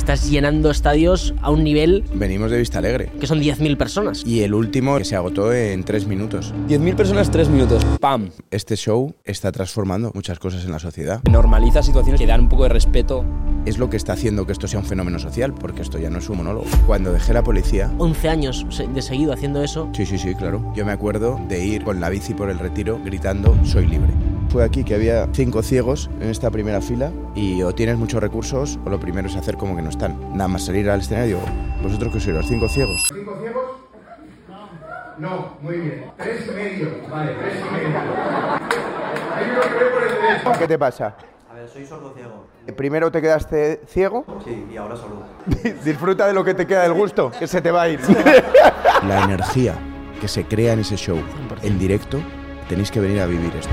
estás llenando estadios a un nivel... Venimos de Vista Alegre. Que son 10.000 personas. Y el último que se agotó en 3 minutos. 10.000 personas, 3 minutos. ¡Pam! Este show está transformando muchas cosas en la sociedad. Normaliza situaciones que dan un poco de respeto. Es lo que está haciendo que esto sea un fenómeno social, porque esto ya no es un monólogo. Cuando dejé la policía... 11 años de seguido haciendo eso. Sí, claro. Yo me acuerdo de ir con la bici por el Retiro gritando "soy libre". Fue aquí que había 5 ciegos en esta primera fila y o tienes muchos recursos o lo primero es hacer como que no están. Nada más salir al escenario, ¿vosotros qué sois, los 5 ciegos? ¿5 ciegos? No, muy bien. 3,5. Vale, 3,5. Hay uno que ve por el derecho. ¿Qué te pasa? A ver, soy sordo-ciego. ¿Primero te quedaste ciego? Sí, y ahora sordo. Disfruta de lo que te queda del gusto, que se te va a ir. La energía que se crea en ese show, 100%. en directo, tenéis que venir a vivir esto.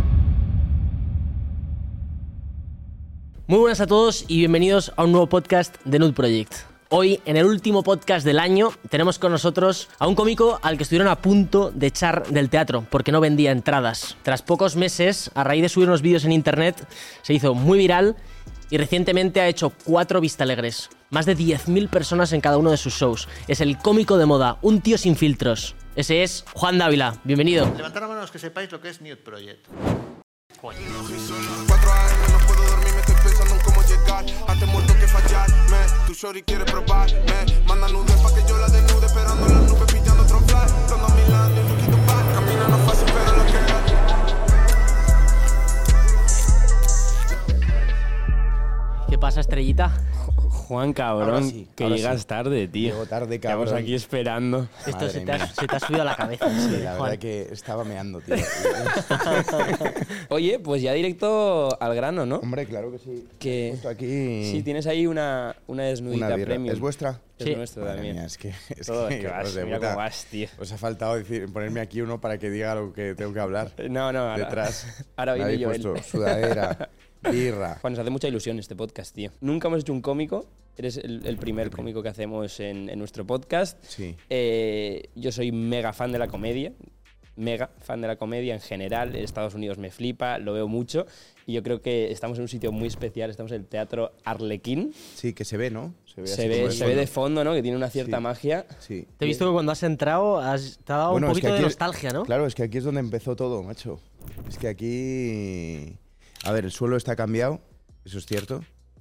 Muy buenas a todos y bienvenidos a un nuevo podcast de Nude Project. Hoy, en el último podcast del año, tenemos con nosotros a un cómico al que estuvieron a punto de echar del teatro porque no vendía entradas. Tras pocos meses, a raíz de subir unos vídeos en internet, se hizo muy viral y recientemente ha hecho 4 Vistalegres. Más de 10.000 personas en cada uno de sus shows. Es el cómico de moda, un tío sin filtros. Ese es Juan Dávila. Bienvenido. Levantad la mano los que sepáis lo que es Nude Project. 4 AM, no puedo dormir, me estoy pensando en cómo llegar. Antes muerto que fallarme, tu shorty quiere probarme. Manda nudes pa' que yo la desnude, esperando en las nubes, pillando otro fly. Cuando a Milán, un poquito back. Camina no fácil, pero lo que ¿Qué pasa, estrellita? Juan, cabrón, Ahora sí, que ahora llegas sí. tarde, tío. Llego tarde, cabrón. Estamos aquí esperando. Esto Madre se mía. te ha subido a la cabeza. Sí, la Juan. verdad que estaba meando, tío. Oye, pues ya directo al grano, ¿no? Hombre, claro que sí. Que- Justo aquí... Sí, tienes ahí una desnudita una birra. premium. ¿Es vuestra? Es Sí. nuestra Madre también. mía, es que Todo, es que hijos vas, de mira puta. cómo vas, tío. Os ha faltado ponerme aquí uno para que diga lo que tengo que hablar. No, ahora, Detrás. Ahora Me viene habéis Joel. puesto sudadera, birra. Juan, nos hace mucha ilusión este podcast, tío. Nunca hemos hecho un cómico. Eres el primer cómico que hacemos en nuestro podcast. Sí. Yo soy mega fan de la comedia. Mega fan de la comedia en general. En Estados Unidos me flipa, lo veo mucho. Y yo creo que estamos en un sitio muy especial. Estamos en el Teatro Arlequín. Sí, que se ve, ¿no? así Se como ve de fondo, ¿no? Que tiene una cierta Sí. magia. Sí. Te he visto que cuando has entrado te ha dado Bueno, un es que poquito de aquí nostalgia, ¿no? Claro, es que aquí es donde empezó todo, macho. Es que aquí... A ver, el suelo está cambiado, eso es cierto.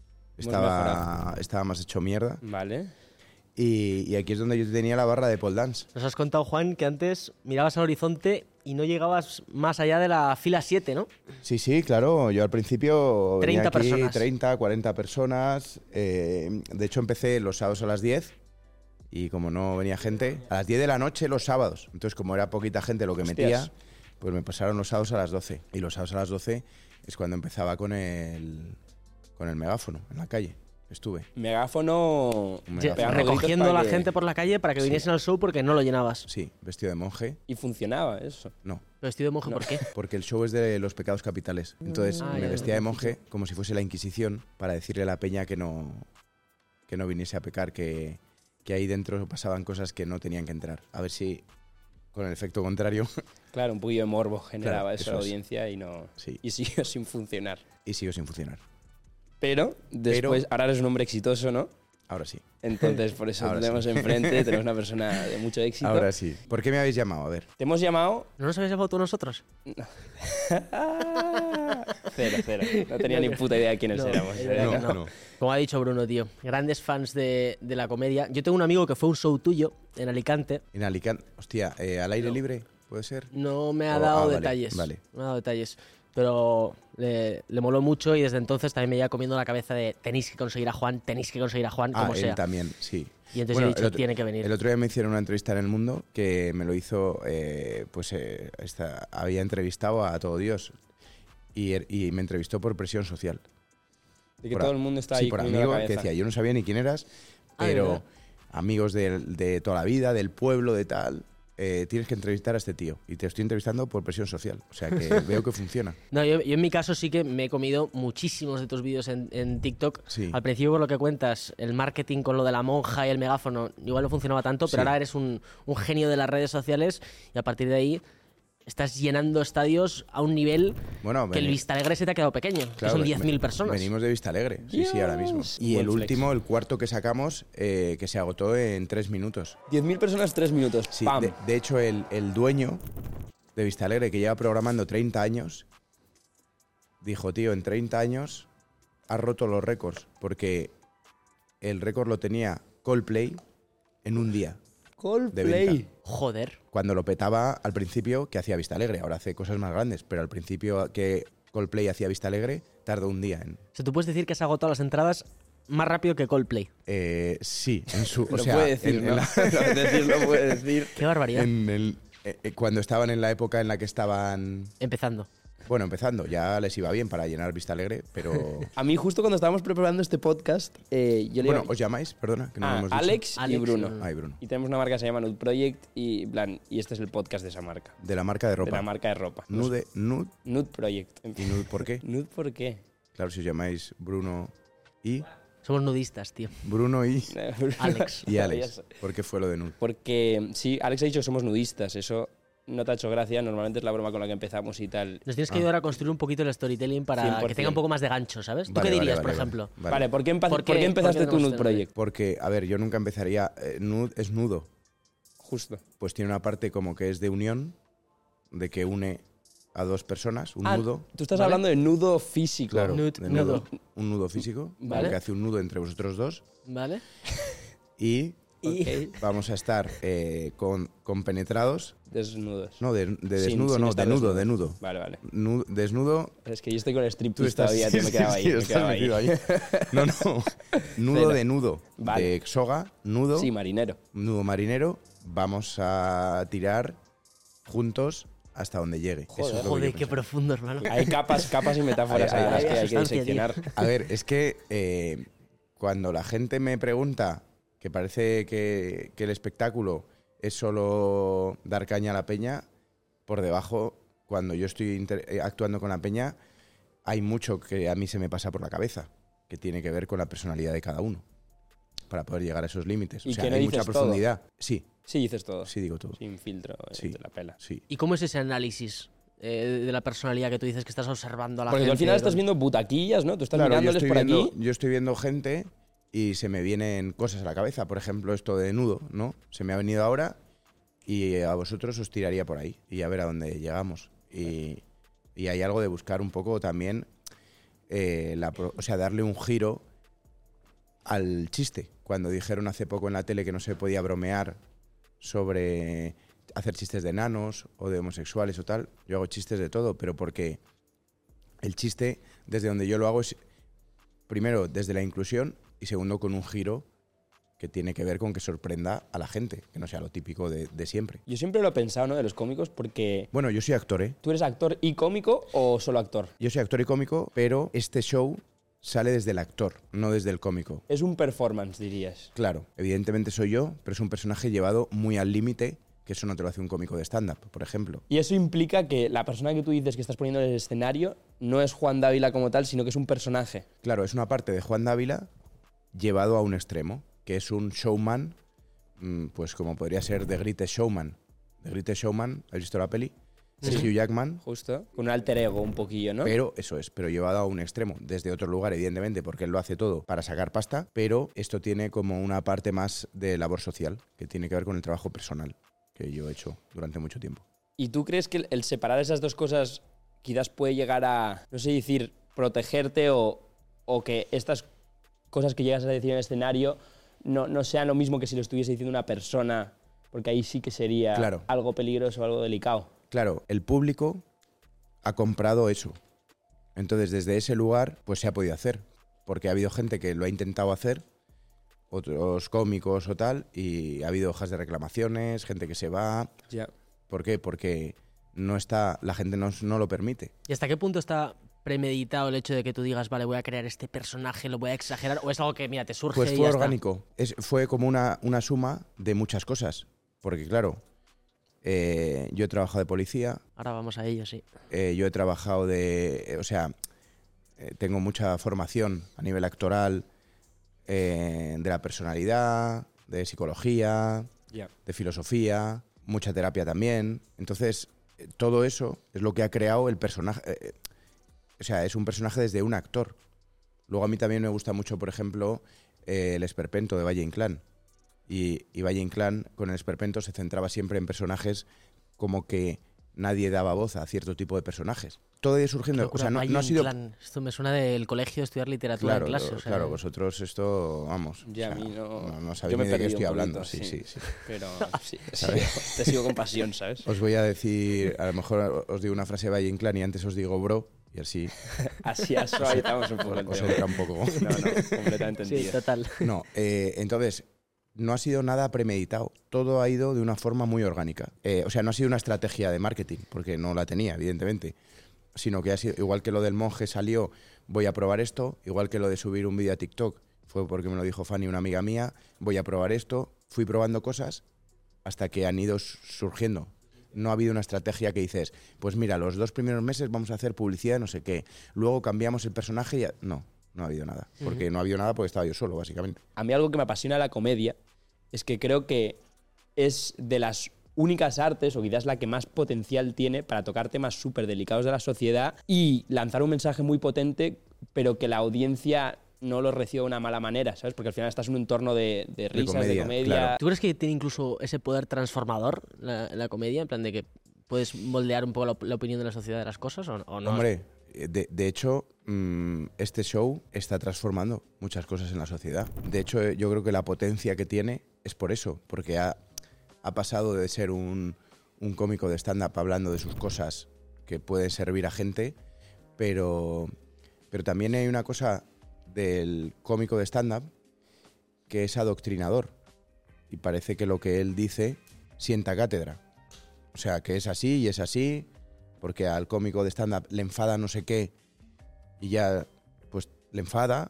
Estaba más hecho mierda. Vale. Y aquí es donde yo tenía la barra de pole dance. Nos has contado, Juan, que antes mirabas al horizonte y no llegabas más allá de la fila 7, ¿no? Sí, claro. Yo al principio 30 venía aquí personas. 30, 40 personas. De hecho, empecé los sábados a las 10 y como no venía gente, a las 10 de la noche los sábados. Entonces, como era poquita gente lo que Hostias. metía, pues me pasaron los sábados a las 12. Y los sábados a las 12 es cuando empezaba con el megáfono en la calle. Estuve. Megáfono. Megáfono. pegando gritos Recogiendo a para la que- gente por la calle para que Sí. viniesen al show porque no lo llenabas. Sí, vestido de monje. Y funcionaba eso. No, Vestido de monje, ¿por qué? porque el show es de los pecados capitales. Entonces Ah, me ya, vestía de monje como si fuese la Inquisición para decirle a la peña que no viniese a pecar, que ahí dentro pasaban cosas que no tenían que entrar. A ver si con el efecto contrario. Claro, un poquillo de morbo generaba Claro, eso eso a la es. audiencia y no. Sí. Y siguió sin funcionar. Y sigo sin funcionar. Pero después, ahora eres un hombre exitoso, ¿no? Ahora sí. Entonces, por eso Ahora tenemos sí. enfrente, tenemos una persona de mucho éxito. Ahora sí. ¿Por qué me habéis llamado? A ver. Te hemos llamado. ¿No nos habías llamado tú a nosotros? Cero. No tenía ni puta idea de quiénes No, éramos. es verdad que no. Como ha dicho Bruno, tío. Grandes fans de la comedia. Yo tengo un amigo que fue a un show tuyo en Alicante. En Alicante. Hostia, ¿al aire libre? ¿Puede ser? No me ha Oh, dado vale, detalles. vale. No me ha dado detalles. Pero le moló mucho y desde entonces también me iba comiendo la cabeza de tenéis que conseguir a Juan, como él sea. también, sí. Y entonces he dicho, tiene que venir. El otro día me hicieron una entrevista en El Mundo que me lo hizo, había entrevistado a todo Dios y me entrevistó por presión social. De que Por todo a- el mundo está sí, ahí por comiendo la amigo que cabeza. decía, yo no sabía ni quién eras, Ah, ¿de pero verdad? amigos de toda la vida, del pueblo, de tal, tienes que entrevistar a este tío. Y te estoy entrevistando por presión social. O sea que veo que funciona. No, yo en mi caso sí que me he comido muchísimos de tus vídeos en TikTok. Sí. Al principio, por lo que cuentas, el marketing con lo de la monja y el megáfono igual no funcionaba tanto, pero Sí. ahora eres un genio de las redes sociales y a partir de ahí estás llenando estadios a un nivel Bueno, que el Vistalegre se te ha quedado pequeño, que son 10.000 personas. Venimos de Vistalegre, sí, ahora mismo. Y Buen el flex. último, el cuarto que sacamos, que se agotó en 3 minutos. 10.000 personas, 3 minutos. Sí, ¡Pam! de hecho, el dueño de Vistalegre, que lleva programando 30 años, dijo, tío, en 30 años has roto los récords, porque el récord lo tenía Coldplay en un día. De Coldplay. venta. Joder. Cuando lo petaba al principio, que hacía Vistalegre, ahora hace cosas más grandes, pero al principio que Coldplay hacía Vistalegre, tardó un día en... O sea, tú puedes decir que se ha agotado las entradas más rápido que Coldplay. Sí, en su... Lo puede decir, ¿no? Lo puede decir. Qué barbaridad. cuando estaban en la época en la que estaban... Empezando. Bueno, empezando, ya les iba bien para llenar Vistalegre, pero... A mí justo cuando estábamos preparando este podcast, yo le Bueno, iba... ¿os llamáis? Perdona, que no lo hemos dicho. Alex y Alex y Bruno. Bruno. Ay, Bruno. Y tenemos una marca que se llama Nude Project y, en plan, y este es el podcast de esa marca. De la marca de ropa. De la marca de ropa. Nude. Nude Project. ¿Y Nude por qué? ¿Nude por qué? Claro, si os llamáis Bruno y... Somos nudistas, tío. Bruno y... Alex. Y Alex. ¿Por qué fue lo de Nude? Porque, sí, Alex ha dicho que somos nudistas. Eso no te ha hecho gracia. Normalmente es la broma con la que empezamos y tal. Nos tienes que ayudar a construir un poquito el storytelling para 100%. que tenga un poco más de gancho, ¿sabes? ¿Tú Vale, qué vale, dirías, vale, por vale. ejemplo? Vale, ¿por qué, ¿Por qué- ¿por qué empezaste por qué tu Nude tenemos Project? Porque, a ver, yo nunca empezaría... Nude es nudo. Justo. Pues tiene una parte como que es de unión, de que une a dos personas, un nudo. Tú estás Vale. hablando de nudo físico. Claro, Nude, de nudo. Un nudo físico, Vale. que hace un nudo entre vosotros dos. ¿Vale? Y Ok. vamos a estar compenetrados. Desnudos. No, de Sin- desnudo, sin no, estar de nudo, desnudos. de nudo. Vale, vale. Desnudo. Es que yo estoy con el Tú striptease estás todavía, tío, me quedaba ahí. sí, me estás quedaba ahí. metido ahí. No, no. Nudo Cena. de nudo. Vale. De soga, nudo. Sí, marinero. Nudo marinero. Vamos a tirar juntos hasta donde llegue. Eso es lo que Joder, yo qué pienso. profundo, hermano. Hay capas y metáforas Hay- ahí las hay que hay que sustancia, diseccionar. A ver, es que cuando la gente me pregunta que parece que el espectáculo es solo dar caña a la peña, por debajo, cuando yo estoy actuando con la peña, hay mucho que a mí se me pasa por la cabeza, que tiene que ver con la personalidad de cada uno, para poder llegar a esos límites. Y O sea, que no hay mucha dices profundidad. Sí, Sí, dices todo. sí digo todo. Sin filtro, Sí. te la pela. Sí. ¿Y cómo es ese análisis de la personalidad que tú dices que estás observando a la Porque gente? tú al final estás viendo butaquillas, ¿no? Tú estás Claro, mirándoles por aquí. yo estoy viendo gente y se me vienen cosas a la cabeza. Por ejemplo, esto de nudo, ¿no? Se me ha venido ahora y a vosotros os tiraría por ahí y a ver a dónde llegamos. Y hay algo de buscar un poco también, o sea, darle un giro al chiste. Cuando dijeron hace poco en la tele que no se podía bromear sobre hacer chistes de enanos o de homosexuales o tal, yo hago chistes de todo, pero porque el chiste, desde donde yo lo hago, es primero desde la inclusión y segundo con un giro que tiene que ver con que sorprenda a la gente, que no sea lo típico de siempre. Yo siempre lo he pensado, ¿no? De los cómicos, porque Bueno, yo soy actor, ¿eh? ¿tú eres actor y cómico o solo actor? Yo soy actor y cómico, pero este show sale desde el actor, no desde el cómico. Es un performance, dirías. Claro, evidentemente soy yo, pero es un personaje llevado muy al límite, que eso no te lo hace un cómico de stand-up, por ejemplo. Y eso implica que la persona que tú dices que estás poniendo en el escenario no es Juan Dávila como tal, sino que es un personaje. Claro, es una parte de Juan Dávila llevado a un extremo, que es un showman, pues como podría ser The Greatest Showman. The Greatest Showman, ¿has visto la peli? Es Hugh Jackman, Justo. Con un alter ego un poquillo, ¿no? pero eso es, pero llevado a un extremo, desde otro lugar, evidentemente, porque él lo hace todo para sacar pasta, pero esto tiene como una parte más de labor social, que tiene que ver con el trabajo personal, que yo he hecho durante mucho tiempo. ¿Y tú crees que el separar esas dos cosas quizás puede llegar a, no sé decir, protegerte o que estas cosas que llegas a decir en el escenario no sean lo mismo que si lo estuviese diciendo una persona, porque ahí sí que sería Claro. algo peligroso, algo delicado? Claro, el público ha comprado eso. Entonces, desde ese lugar, pues se ha podido hacer. Porque ha habido gente que lo ha intentado hacer, otros cómicos o tal, y ha habido hojas de reclamaciones, gente que se va. Ya. ¿Por qué? Porque no está, la gente no lo permite. ¿Y hasta qué punto está premeditado el hecho de que tú digas, vale, voy a crear este personaje, lo voy a exagerar? ¿O es algo que, mira, te surge Pues y fue ya está? orgánico. Fue como una suma de muchas cosas. Porque, claro, yo he trabajado de policía, Ahora vamos a ello, sí. yo he trabajado tengo mucha formación a nivel actoral, de la personalidad, de psicología, Ya. de filosofía, mucha terapia también. Entonces, todo eso es lo que ha creado el personaje. O sea, es un personaje desde un actor. Luego a mí también me gusta mucho, por ejemplo, el esperpento de Valle Inclán. Y Valle Inclán, con el esperpento, se centraba siempre en personajes como que nadie daba voz a cierto tipo de personajes. Todo iba surgiendo. O sea, no ha sido... Esto me suena del colegio de estudiar literatura en clase. O sea, claro, vosotros esto, vamos. Ya, o sea, a mí no sabéis ni de qué estoy hablando. Poquito, sí. Pero sí, te sigo con pasión, ¿sabes? Os voy a decir, a lo mejor os digo una frase de Valle Inclán y antes os digo bro, y así Así suavizamos un poco el os tema. entra un poco. No, completamente sí, entendido. total. No, entonces, no ha sido nada premeditado. Todo ha ido de una forma muy orgánica. O sea, no ha sido una estrategia de marketing, porque no la tenía, evidentemente. Sino que ha sido, igual que lo del monje salió, voy a probar esto, igual que lo de subir un vídeo a TikTok, fue porque me lo dijo Fanny, una amiga mía, voy a probar esto. Fui probando cosas hasta que han ido surgiendo. No ha habido una estrategia que dices, pues mira, los 2 primeros meses vamos a hacer publicidad, no sé qué. Luego cambiamos el personaje y ya... No ha habido nada. Porque no ha habido nada porque estaba yo solo, básicamente. A mí algo que me apasiona de la comedia es que creo que es de las únicas artes, o quizás la que más potencial tiene para tocar temas súper delicados de la sociedad y lanzar un mensaje muy potente, pero que la audiencia no lo reciba de una mala manera, ¿sabes? Porque al final estás en un entorno de risas, de comedia. claro. ¿Tú crees que tiene incluso ese poder transformador la comedia? En plan de que puedes moldear un poco la opinión de la sociedad de las cosas o no. Hombre, de hecho, este show está transformando muchas cosas en la sociedad. De hecho, yo creo que la potencia que tiene es por eso, porque ha pasado de ser un cómico de stand-up hablando de sus cosas que pueden servir a gente, pero también hay una cosa del cómico de stand-up que es adoctrinador y parece que lo que él dice sienta cátedra. O sea, que es así y es así, porque al cómico de stand-up le enfada no sé qué y ya pues le enfada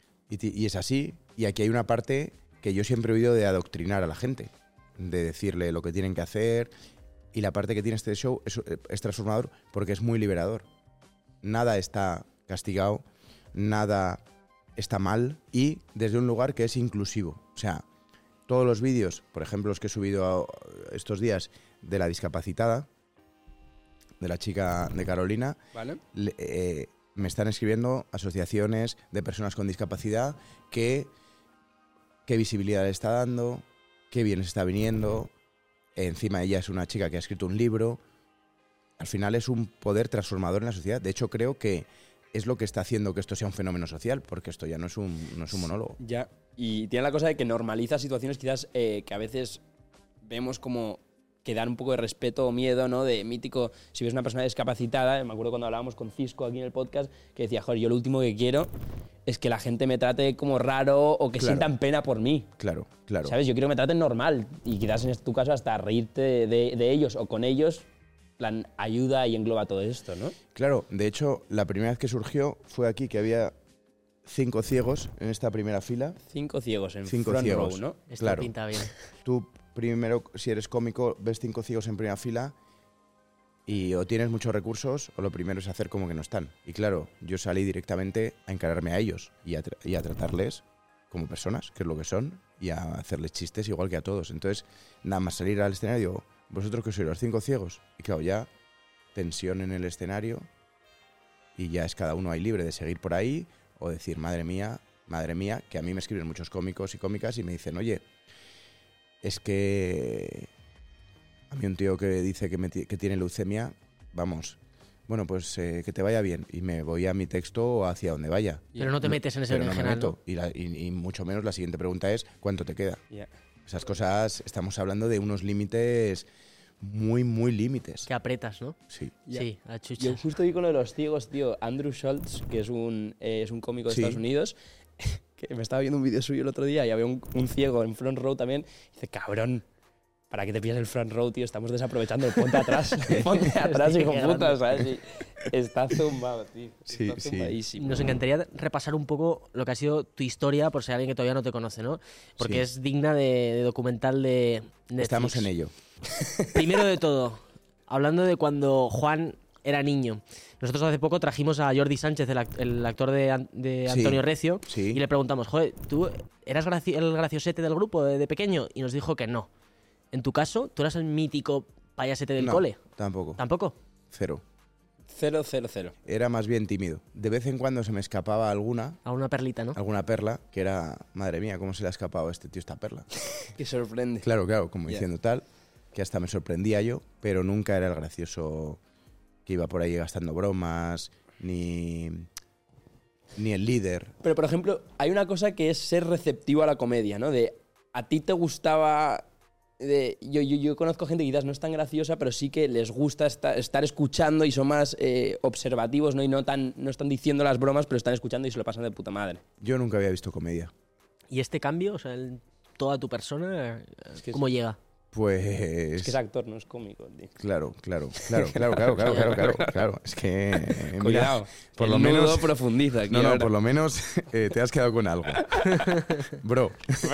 y es así. Y aquí hay una parte que yo siempre he oído de adoctrinar a la gente, de decirle lo que tienen que hacer, y la parte que tiene este show es transformador porque es muy liberador. Nada está castigado, nada está mal y desde un lugar que es inclusivo. O sea, todos los vídeos, por ejemplo los que he subido estos días de la discapacitada, de la chica de Carolina, ¿Vale? Me están escribiendo asociaciones de personas con discapacidad qué visibilidad le está dando, qué bien está viniendo. Encima ella es una chica que ha escrito un libro. Al final es un poder transformador en la sociedad. De hecho, creo que es lo que está haciendo que esto sea un fenómeno social, porque esto ya no es un monólogo. Ya, y tiene la cosa de que normaliza situaciones quizás que a veces vemos como que dan un poco de respeto o miedo, ¿no? De mítico, si ves una persona discapacitada, me acuerdo cuando hablábamos con Cisco aquí en el podcast, que decía, joder, yo lo último que quiero es que la gente me trate como raro o que sientan pena por mí. Claro. ¿Sabes? Yo quiero que me traten normal y quizás en tu caso hasta reírte de ellos o con ellos, plan, ayuda y engloba todo esto, ¿no? Claro, de hecho, la primera vez que surgió fue aquí, que había 5 ciegos en esta primera fila. 5 ciegos en 5 front ciegos, row, ¿no? Esto claro. pinta bien. Tú primero, si eres cómico, ves 5 ciegos en primera fila y o tienes muchos recursos o lo primero es hacer como que no están. Y claro, yo salí directamente a encararme a ellos y a tratarles como personas, que es lo que son, y a hacerles chistes igual que a todos. Entonces, nada más salir al escenario, digo, ¿vosotros qué sois, los 5 ciegos? Y claro, ya tensión en el escenario y ya es cada uno ahí libre de seguir por ahí o decir, madre mía, que a mí me escriben muchos cómicos y cómicas y me dicen, oye, es que a mí un tío que dice que tiene leucemia, vamos, bueno, pues que te vaya bien y me voy a mi texto o hacia donde vaya. Pero no te metes en ese Pero no me berenjenal, meto. ¿no? Y mucho menos la siguiente pregunta es, ¿cuánto te queda? Yeah. Esas cosas, estamos hablando de unos límites muy, muy límites. Que apretas, ¿no? Sí. Sí, a Yo chuchas. justo vi con lo de los ciegos, tío, Andrew Schultz, que es un cómico de Sí. Estados Unidos, que me estaba viendo un vídeo suyo el otro día y había un ciego en front row también. Y dice, cabrón, ¿para qué te pillas el front row, tío? Estamos desaprovechando, ponte atrás, ponte atrás, hijo Qué puta, grande. ¿sabes? Y está zumbado, tío. Sí, Está sí. zumbadísimo. Nos encantaría repasar un poco lo que ha sido tu historia, por si hay alguien que todavía no te conoce, ¿no? Porque Sí. es digna de documental de Netflix. Estamos en ello. Primero de todo, hablando de cuando Juan era niño. Nosotros hace poco trajimos a Jordi Sánchez, el actor de Sí, Antonio Recio, sí. y le preguntamos, joder, ¿tú eras el graciosete del grupo de pequeño? Y nos dijo que no. En tu caso, tú eras el mítico payasete del No, cole? tampoco. ¿Tampoco? Cero. 0. Era más bien tímido. De vez en cuando se me escapaba alguna Perlita, ¿no? perla, que era, madre mía, ¿cómo se le ha escapado a este tío esta perla? Que sorprende. Claro, como Ya. diciendo tal, que hasta me sorprendía yo, pero nunca era el gracioso que iba por ahí gastando bromas, ni el líder. Pero, por ejemplo, hay una cosa que es ser receptivo a la comedia, ¿no? De, ¿a ti te gustaba...? Yo conozco gente que quizás no es tan graciosa, pero sí que les gusta estar escuchando y son más observativos, ¿no? Y no están diciendo las bromas, pero están escuchando y se lo pasan de puta madre. Yo nunca había visto comedia. ¿Y este cambio, o sea, toda tu persona, que cómo llega? Pues... Es que es actor, no es cómico, tío. Claro. Es que... mira, Cuidado, por el lo nudo menos... profundiza aquí No, ahora. por lo menos te has quedado con algo. Bro.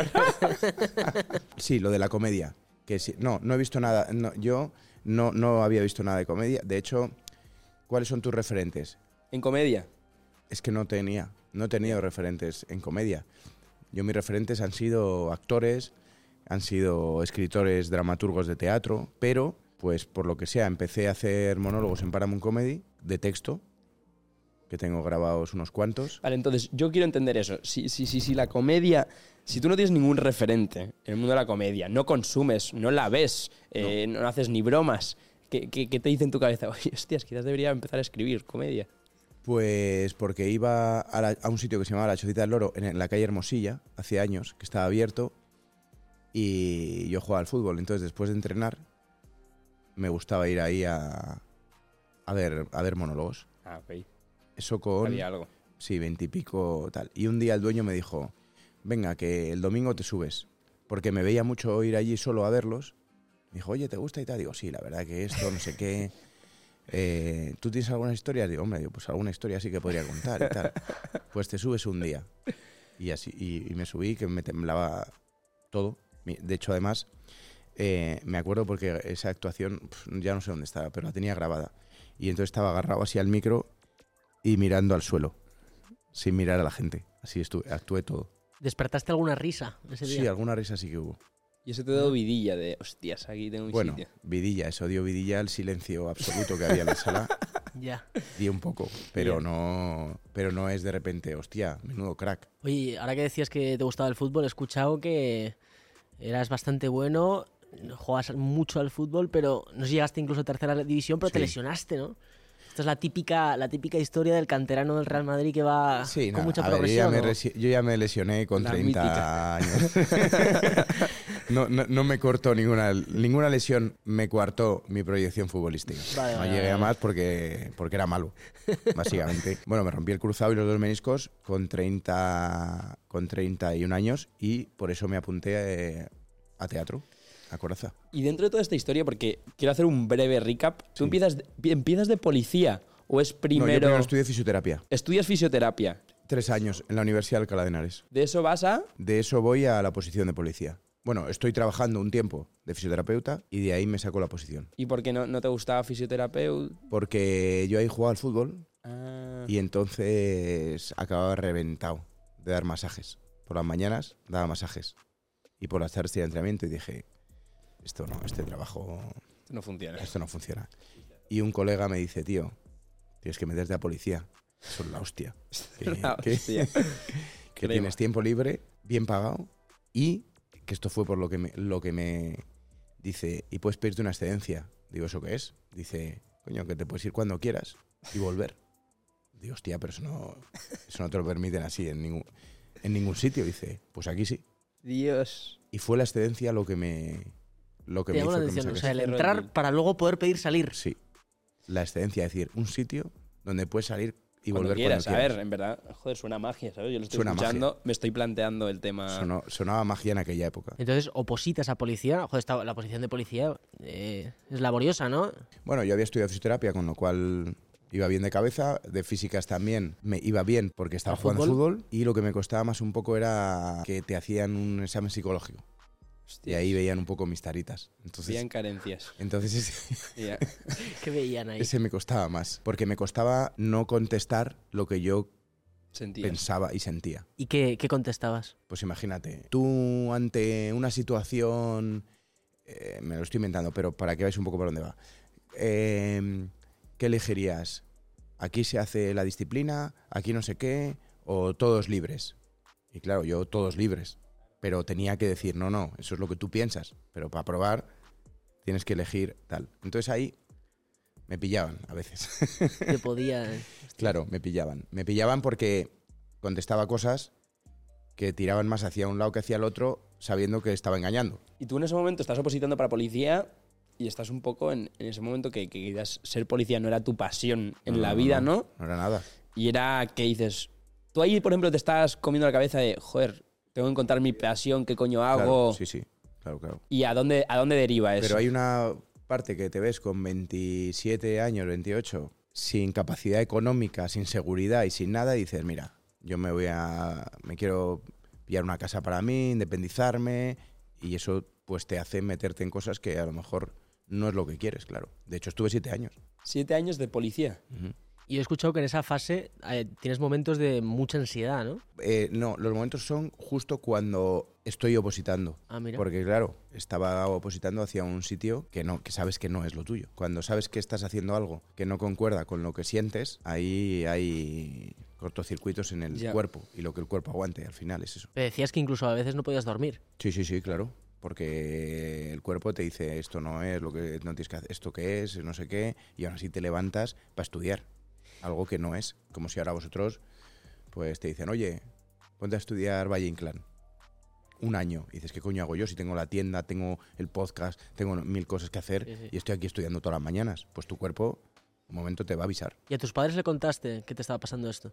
Sí, lo de la comedia. Que sí, no he visto nada. No, yo no había visto nada de comedia. De hecho, ¿cuáles son tus referentes? En comedia. Es que no he tenido referentes en comedia. Yo mis referentes han sido actores, han sido escritores, dramaturgos de teatro, pero, pues por lo que sea, empecé a hacer monólogos en Paramount Comedy de texto, que tengo grabados unos cuantos. Vale, entonces, yo quiero entender eso. Si la comedia... Si tú no tienes ningún referente en el mundo de la comedia, no consumes, no la ves, no haces ni bromas, ¿qué te dice en tu cabeza? Oye, hostias, quizás debería empezar a escribir comedia. Pues porque iba a un sitio que se llamaba La Chocita del Loro, en la calle Hermosilla, hace años, que estaba abierto, y yo jugaba al fútbol. Entonces, después de entrenar, me gustaba ir ahí a ver monólogos. Ah, ok. Eso con... Había algo. Sí, 20 y pico tal. Y un día el dueño me dijo, venga, que el domingo te subes. Porque me veía mucho ir allí solo a verlos. Me dijo, oye, ¿te gusta y tal? Digo, sí, la verdad que esto, no sé qué... ¿Tú tienes algunas historias? Digo, hombre, pues alguna historia sí que podría contar y tal. Pues te subes un día. Y así, y me subí, que me temblaba todo. De hecho, además, me acuerdo porque esa actuación, ya no sé dónde estaba, pero la tenía grabada. Y entonces estaba agarrado así al micro y mirando al suelo, sin mirar a la gente. Así actué todo. ¿Despertaste alguna risa ese día? Sí, alguna risa sí que hubo. Y eso te dio vidilla de, hostias, aquí tengo un Bueno, sitio. vidilla, eso dio vidilla al silencio absoluto que había en la sala. Ya. Di un poco, pero no es de repente, hostia, menudo crack. Oye, ahora que decías que te gustaba el fútbol, he escuchado que eras bastante bueno, juegas mucho al fútbol, pero no sé si llegaste incluso a tercera división, pero te Sí. lesionaste, ¿no? Esta es la típica historia del canterano del Real Madrid que va Sí, con no, mucha a ver, progresión. ¿no? yo ya me lesioné con La 30 años. no me cortó ninguna lesión, me coartó mi proyección futbolística. Vale, no vale, llegué a vale. más porque era malo, básicamente. Bueno, me rompí el cruzado y los dos meniscos con 31 años y por eso me apunté a teatro, a Coraza. Y dentro de toda esta historia, porque quiero hacer un breve recap, ¿tú Sí. empiezas de policía o es No, yo primero... primero estudié fisioterapia. Estudias fisioterapia. 3 años en la Universidad de Alcalá de Henares. De eso vas a... De eso voy a la posición de policía. Bueno, estoy trabajando un tiempo de fisioterapeuta y de ahí me saco la posición. ¿Y por qué no te gustaba fisioterapeuta? Porque yo ahí jugaba al fútbol Ah, y entonces acababa reventado de dar masajes. Por las mañanas daba masajes y por las tardes tenía entrenamiento y dije, esto no, este trabajo, no funciona. esto no funciona. Y un colega me dice, tío, tienes que meterte a policía. Eso es la hostia. La hostia. Que Crema. tienes tiempo libre, bien pagado y que esto fue por lo que me dice, y puedes pedirte una excedencia. Digo, ¿eso qué es? Dice, coño, que te puedes ir cuando quieras y volver. Digo, hostia, pero eso no te lo permiten así en ningún sitio. Dice, pues aquí sí. Dios. Y fue la excedencia lo que me Te hizo llama la que me atención, o sacase. sea, el Cerró el entrar deal. para luego poder pedir salir. Sí, la excedencia, es decir, un sitio donde puedes salir y Cuando volver quieras. cuando A quieras. ver, en verdad, joder, suena magia, ¿sabes? Yo lo estoy Suena escuchando, magia. me estoy planteando el tema... Sonaba magia en aquella época. Entonces, opositas a policía. Joder, la posición de policía es laboriosa, ¿no? Bueno, yo había estudiado fisioterapia, con lo cual iba bien de cabeza. De físicas también me iba bien porque estaba ¿Al jugando fútbol? fútbol. Y lo que me costaba más un poco era que te hacían un examen psicológico. Y ahí veían un poco mis taritas. Veían carencias. Entonces Ya. ¿Qué veían ahí? ese me costaba más. Porque me costaba no contestar lo que yo Sentías. pensaba y sentía. ¿Y qué contestabas? Pues imagínate, tú ante una situación me lo estoy inventando, pero para que veáis un poco por dónde va. ¿Qué elegirías? ¿Aquí se hace la disciplina? ¿Aquí no sé qué? ¿O todos libres? Y claro, yo todos libres. Pero tenía que decir, no, eso es lo que tú piensas. Pero para probar tienes que elegir tal. Entonces ahí me pillaban a veces. Te podía... Claro, me pillaban. Me pillaban porque contestaba cosas que tiraban más hacia un lado que hacia el otro, sabiendo que estaba engañando. Y tú en ese momento estás opositando para policía y estás un poco en ese momento que quizás ser policía no era tu pasión en la vida, ¿no? No era nada. Y era que dices, tú ahí, por ejemplo, te estás comiendo la cabeza de, joder, tengo que encontrar mi pasión, qué coño hago. Claro, sí, claro. ¿Y a dónde deriva eso? Pero hay una parte que te ves con 27 años, 28, sin capacidad económica, sin seguridad y sin nada, y dices, mira, yo me quiero pillar una casa para mí, independizarme, y eso pues te hace meterte en cosas que a lo mejor no es lo que quieres, claro. De hecho, estuve 7 años. 7 años de policía. Uh-huh. Y he escuchado que en esa fase tienes momentos de mucha ansiedad, ¿no? No, los momentos son justo cuando estoy opositando. Ah, mira. Porque claro, estaba opositando hacia un sitio que sabes que no es lo tuyo. Cuando sabes que estás haciendo algo que no concuerda con lo que sientes, ahí hay cortocircuitos en el cuerpo, y lo que el cuerpo aguante al final es eso. Pero decías que incluso a veces no podías dormir. Sí, claro. Porque el cuerpo te dice, esto no es lo que no tienes que hacer, esto qué es, no sé qué, y aún así te levantas para estudiar. Algo que no es, como si ahora vosotros pues te dicen, oye, ponte a estudiar Valle Inclán 1 año, y dices, ¿qué coño hago yo si tengo la tienda, tengo el podcast, tengo 1000 cosas que hacer, sí. Y estoy aquí estudiando todas las mañanas? Pues tu cuerpo un momento te va a avisar. ¿Y a tus padres le contaste que te estaba pasando esto?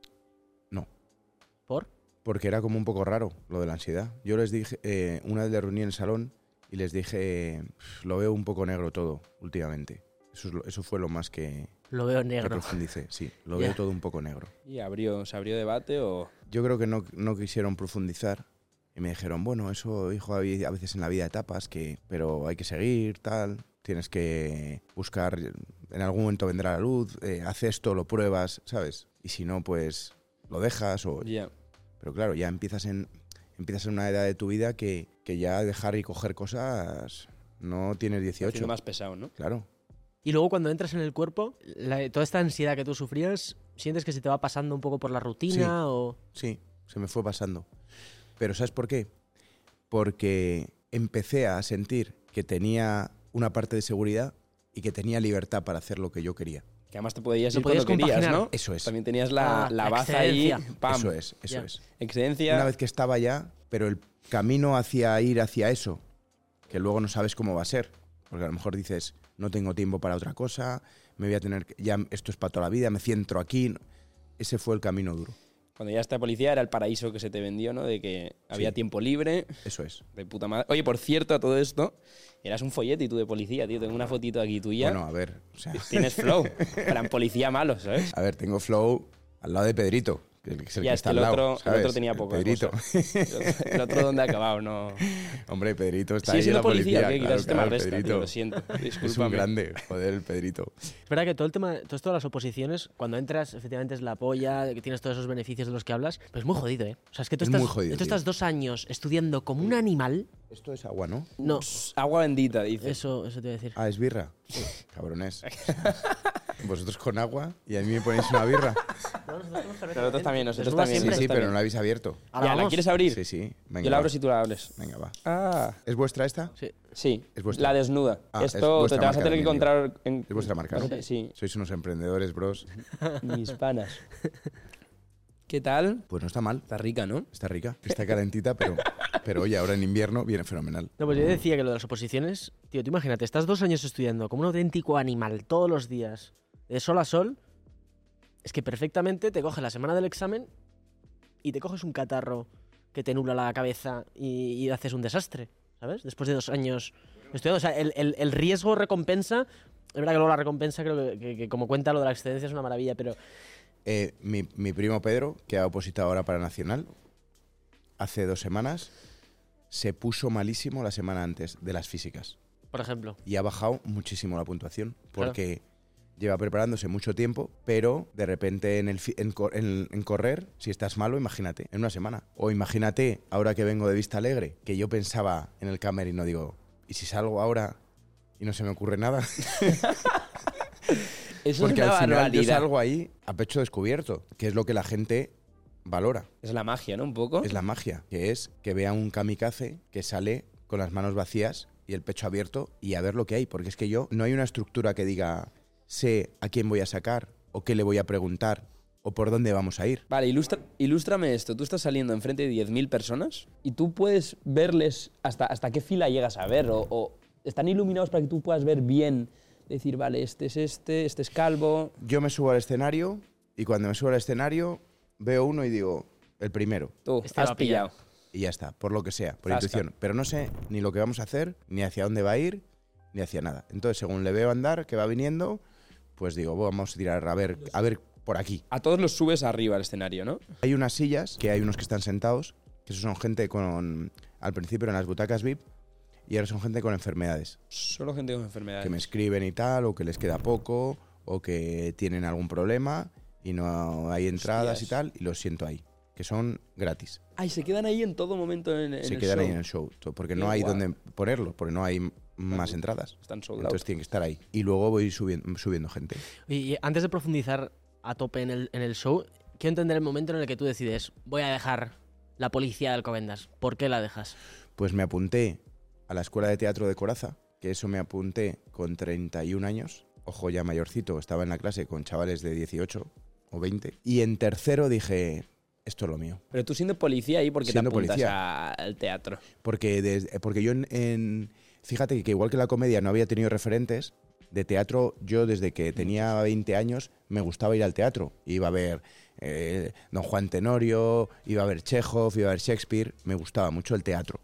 No. ¿Por? Porque era como un poco raro lo de la ansiedad. Yo les dije, una vez les reuní en el salón y les dije, lo veo un poco negro todo últimamente. Eso fue lo más que... Lo veo negro. Que profundicé, sí. Lo veo todo un poco negro. ¿Y se abrió debate o...? Yo creo que no quisieron profundizar y me dijeron, bueno, eso, hijo, hay a veces en la vida etapas pero hay que seguir, tal. Tienes que buscar, en algún momento vendrá la luz, haz esto, lo pruebas, ¿sabes? Y si no, pues lo dejas o... Yeah. Pero claro, ya empiezas en una edad de tu vida que ya dejar y coger cosas no tienes 18. Haciendo más pesado, ¿no? Claro. Y luego cuando entras en el cuerpo, toda esta ansiedad que tú sufrías, ¿sientes que se te va pasando un poco por la rutina? Sí, se me fue pasando. Pero ¿sabes por qué? Porque empecé a sentir que tenía una parte de seguridad y que tenía libertad para hacer lo que yo quería. Que además te podías ir cuando querías, ¿no? Eso es. También tenías la baza ahí, ¡pam! Eso es. Excedencia. Una vez que estaba ya, pero el camino hacia ir hacia eso, que luego no sabes cómo va a ser, porque a lo mejor dices, no tengo tiempo para otra cosa, me voy a tener que, ya esto es para toda la vida, me centro aquí. Ese fue el camino duro. Cuando ya está policía era el paraíso que se te vendió, ¿no? De que había tiempo libre. Eso es. De puta madre. Oye, por cierto, a todo esto, eras un follete tú de policía, tío. Tengo una fotito aquí tuya. Bueno, a ver, o sea... Tienes flow. Eran policía malo, ¿sabes? A ver, tengo flow al lado de Pedrito. Que es el ya, que es está que al lado, el otro tenía poco. Pedrito. El otro donde ha acabado, no. Hombre, Pedrito está ahí en la policía. ¿Qué? Quizás te malresta, Pedrito. tío, lo siento. Discúlpame. Es un grande, joder, el Pedrito. Es verdad que todo esto de las oposiciones, cuando entras, efectivamente es la polla, que tienes todos esos beneficios de los que hablas, pero es muy jodido, ¿eh? O sea, es que tú estás 2 años estudiando como un animal. Esto es agua, ¿no? No. Agua bendita, dice. Eso te iba a decir. Ah, es birra. Cabrones. Vosotros con agua y a mí me ponéis una birra. Nosotros también. Sí, pero no la habéis abierto. ¿Ya la quieres abrir? Sí. Venga, yo la abro si tú la abres. Venga, va. Ah. ¿Es vuestra esta? Sí. Es vuestra. La desnuda. Ah, esto te vas a tener que encontrar en... Es vuestra marca, ¿no? Sí. Sois unos emprendedores, bros. Mis panas. ¿Qué tal? Pues no está mal. Está rica, ¿no? Está rica. Está calentita, pero oye, ahora en invierno viene fenomenal. No, pues yo decía que lo de las oposiciones, tío, tú imagínate, estás 2 años estudiando como un auténtico animal todos los días, de sol a sol, es que perfectamente te coge la semana del examen y te coges un catarro que te nubla la cabeza y haces un desastre, ¿sabes? Después de 2 años estudiando. O sea, el riesgo-recompensa, es verdad que luego la recompensa creo que como cuenta lo de la excedencia es una maravilla, pero... Mi primo Pedro, que ha opositado ahora para Nacional, hace 2 semanas se puso malísimo la semana antes de las físicas. Por ejemplo. Y ha bajado muchísimo la puntuación, porque lleva preparándose mucho tiempo, pero de repente en correr, si estás malo, imagínate, en una semana. O imagínate, ahora que vengo de Vista Alegre, que yo pensaba en el camerino, digo, ¿y si salgo ahora y no se me ocurre nada? Eso Porque es una al final yo barbaridad. salgo ahí a pecho descubierto, que es lo que la gente valora. Es la magia, ¿no? Un poco. Es la magia, que es que vea un kamikaze que sale con las manos vacías y el pecho abierto y a ver lo que hay. Porque es que no hay una estructura que diga, sé a quién voy a sacar o qué le voy a preguntar o por dónde vamos a ir. Vale, ilústrame esto. Tú estás saliendo enfrente de 10.000 personas y tú puedes verles hasta qué fila llegas a ver o están iluminados para que tú puedas ver bien, decir, vale, este es calvo. Yo me subo al escenario y cuando me subo al escenario veo uno y digo, el primero. Tú, Este has va a pillar. pillado. Y ya está, por lo que sea, por Zasca. intuición. Pero no sé ni lo que vamos a hacer, ni hacia dónde va a ir, ni hacia nada. Entonces, según le veo andar, que va viniendo, pues digo, vamos a tirar a ver por aquí. A todos los subes arriba al escenario, ¿no? Hay unas sillas, que hay unos que están sentados, que esos son gente al principio eran las butacas VIP, y ahora son gente con enfermedades, Solo gente con enfermedades. que me escriben y tal, o que les queda poco, o que tienen algún problema y no hay entradas Hostias. y tal, y los siento ahí, que son gratis. Ay, se quedan ahí en todo momento en Se el quedan show. ahí en el show, porque Qué no hay guay. donde ponerlo, porque no hay más entradas. Están sold out. Entonces tienen que estar ahí. Y luego voy subiendo gente. Y antes de profundizar a tope en el show, quiero entender el momento en el que tú decides, voy a dejar la policía de Alcobendas. ¿Por qué la dejas? Pues me apunté a la Escuela de Teatro de Coraza, que eso me apunté con 31 años. Ojo, ya mayorcito, estaba en la clase con chavales de 18 o 20. Y en tercero dije, esto es lo mío. Pero tú siendo policía ahí, ¿por qué te Siendo apuntas policía. al teatro? Porque yo fíjate que igual que la comedia no había tenido referentes, de teatro yo desde que tenía 20 años me gustaba ir al teatro. Iba a ver Don Juan Tenorio, iba a ver Chekhov, iba a ver Shakespeare. Me gustaba mucho el teatro.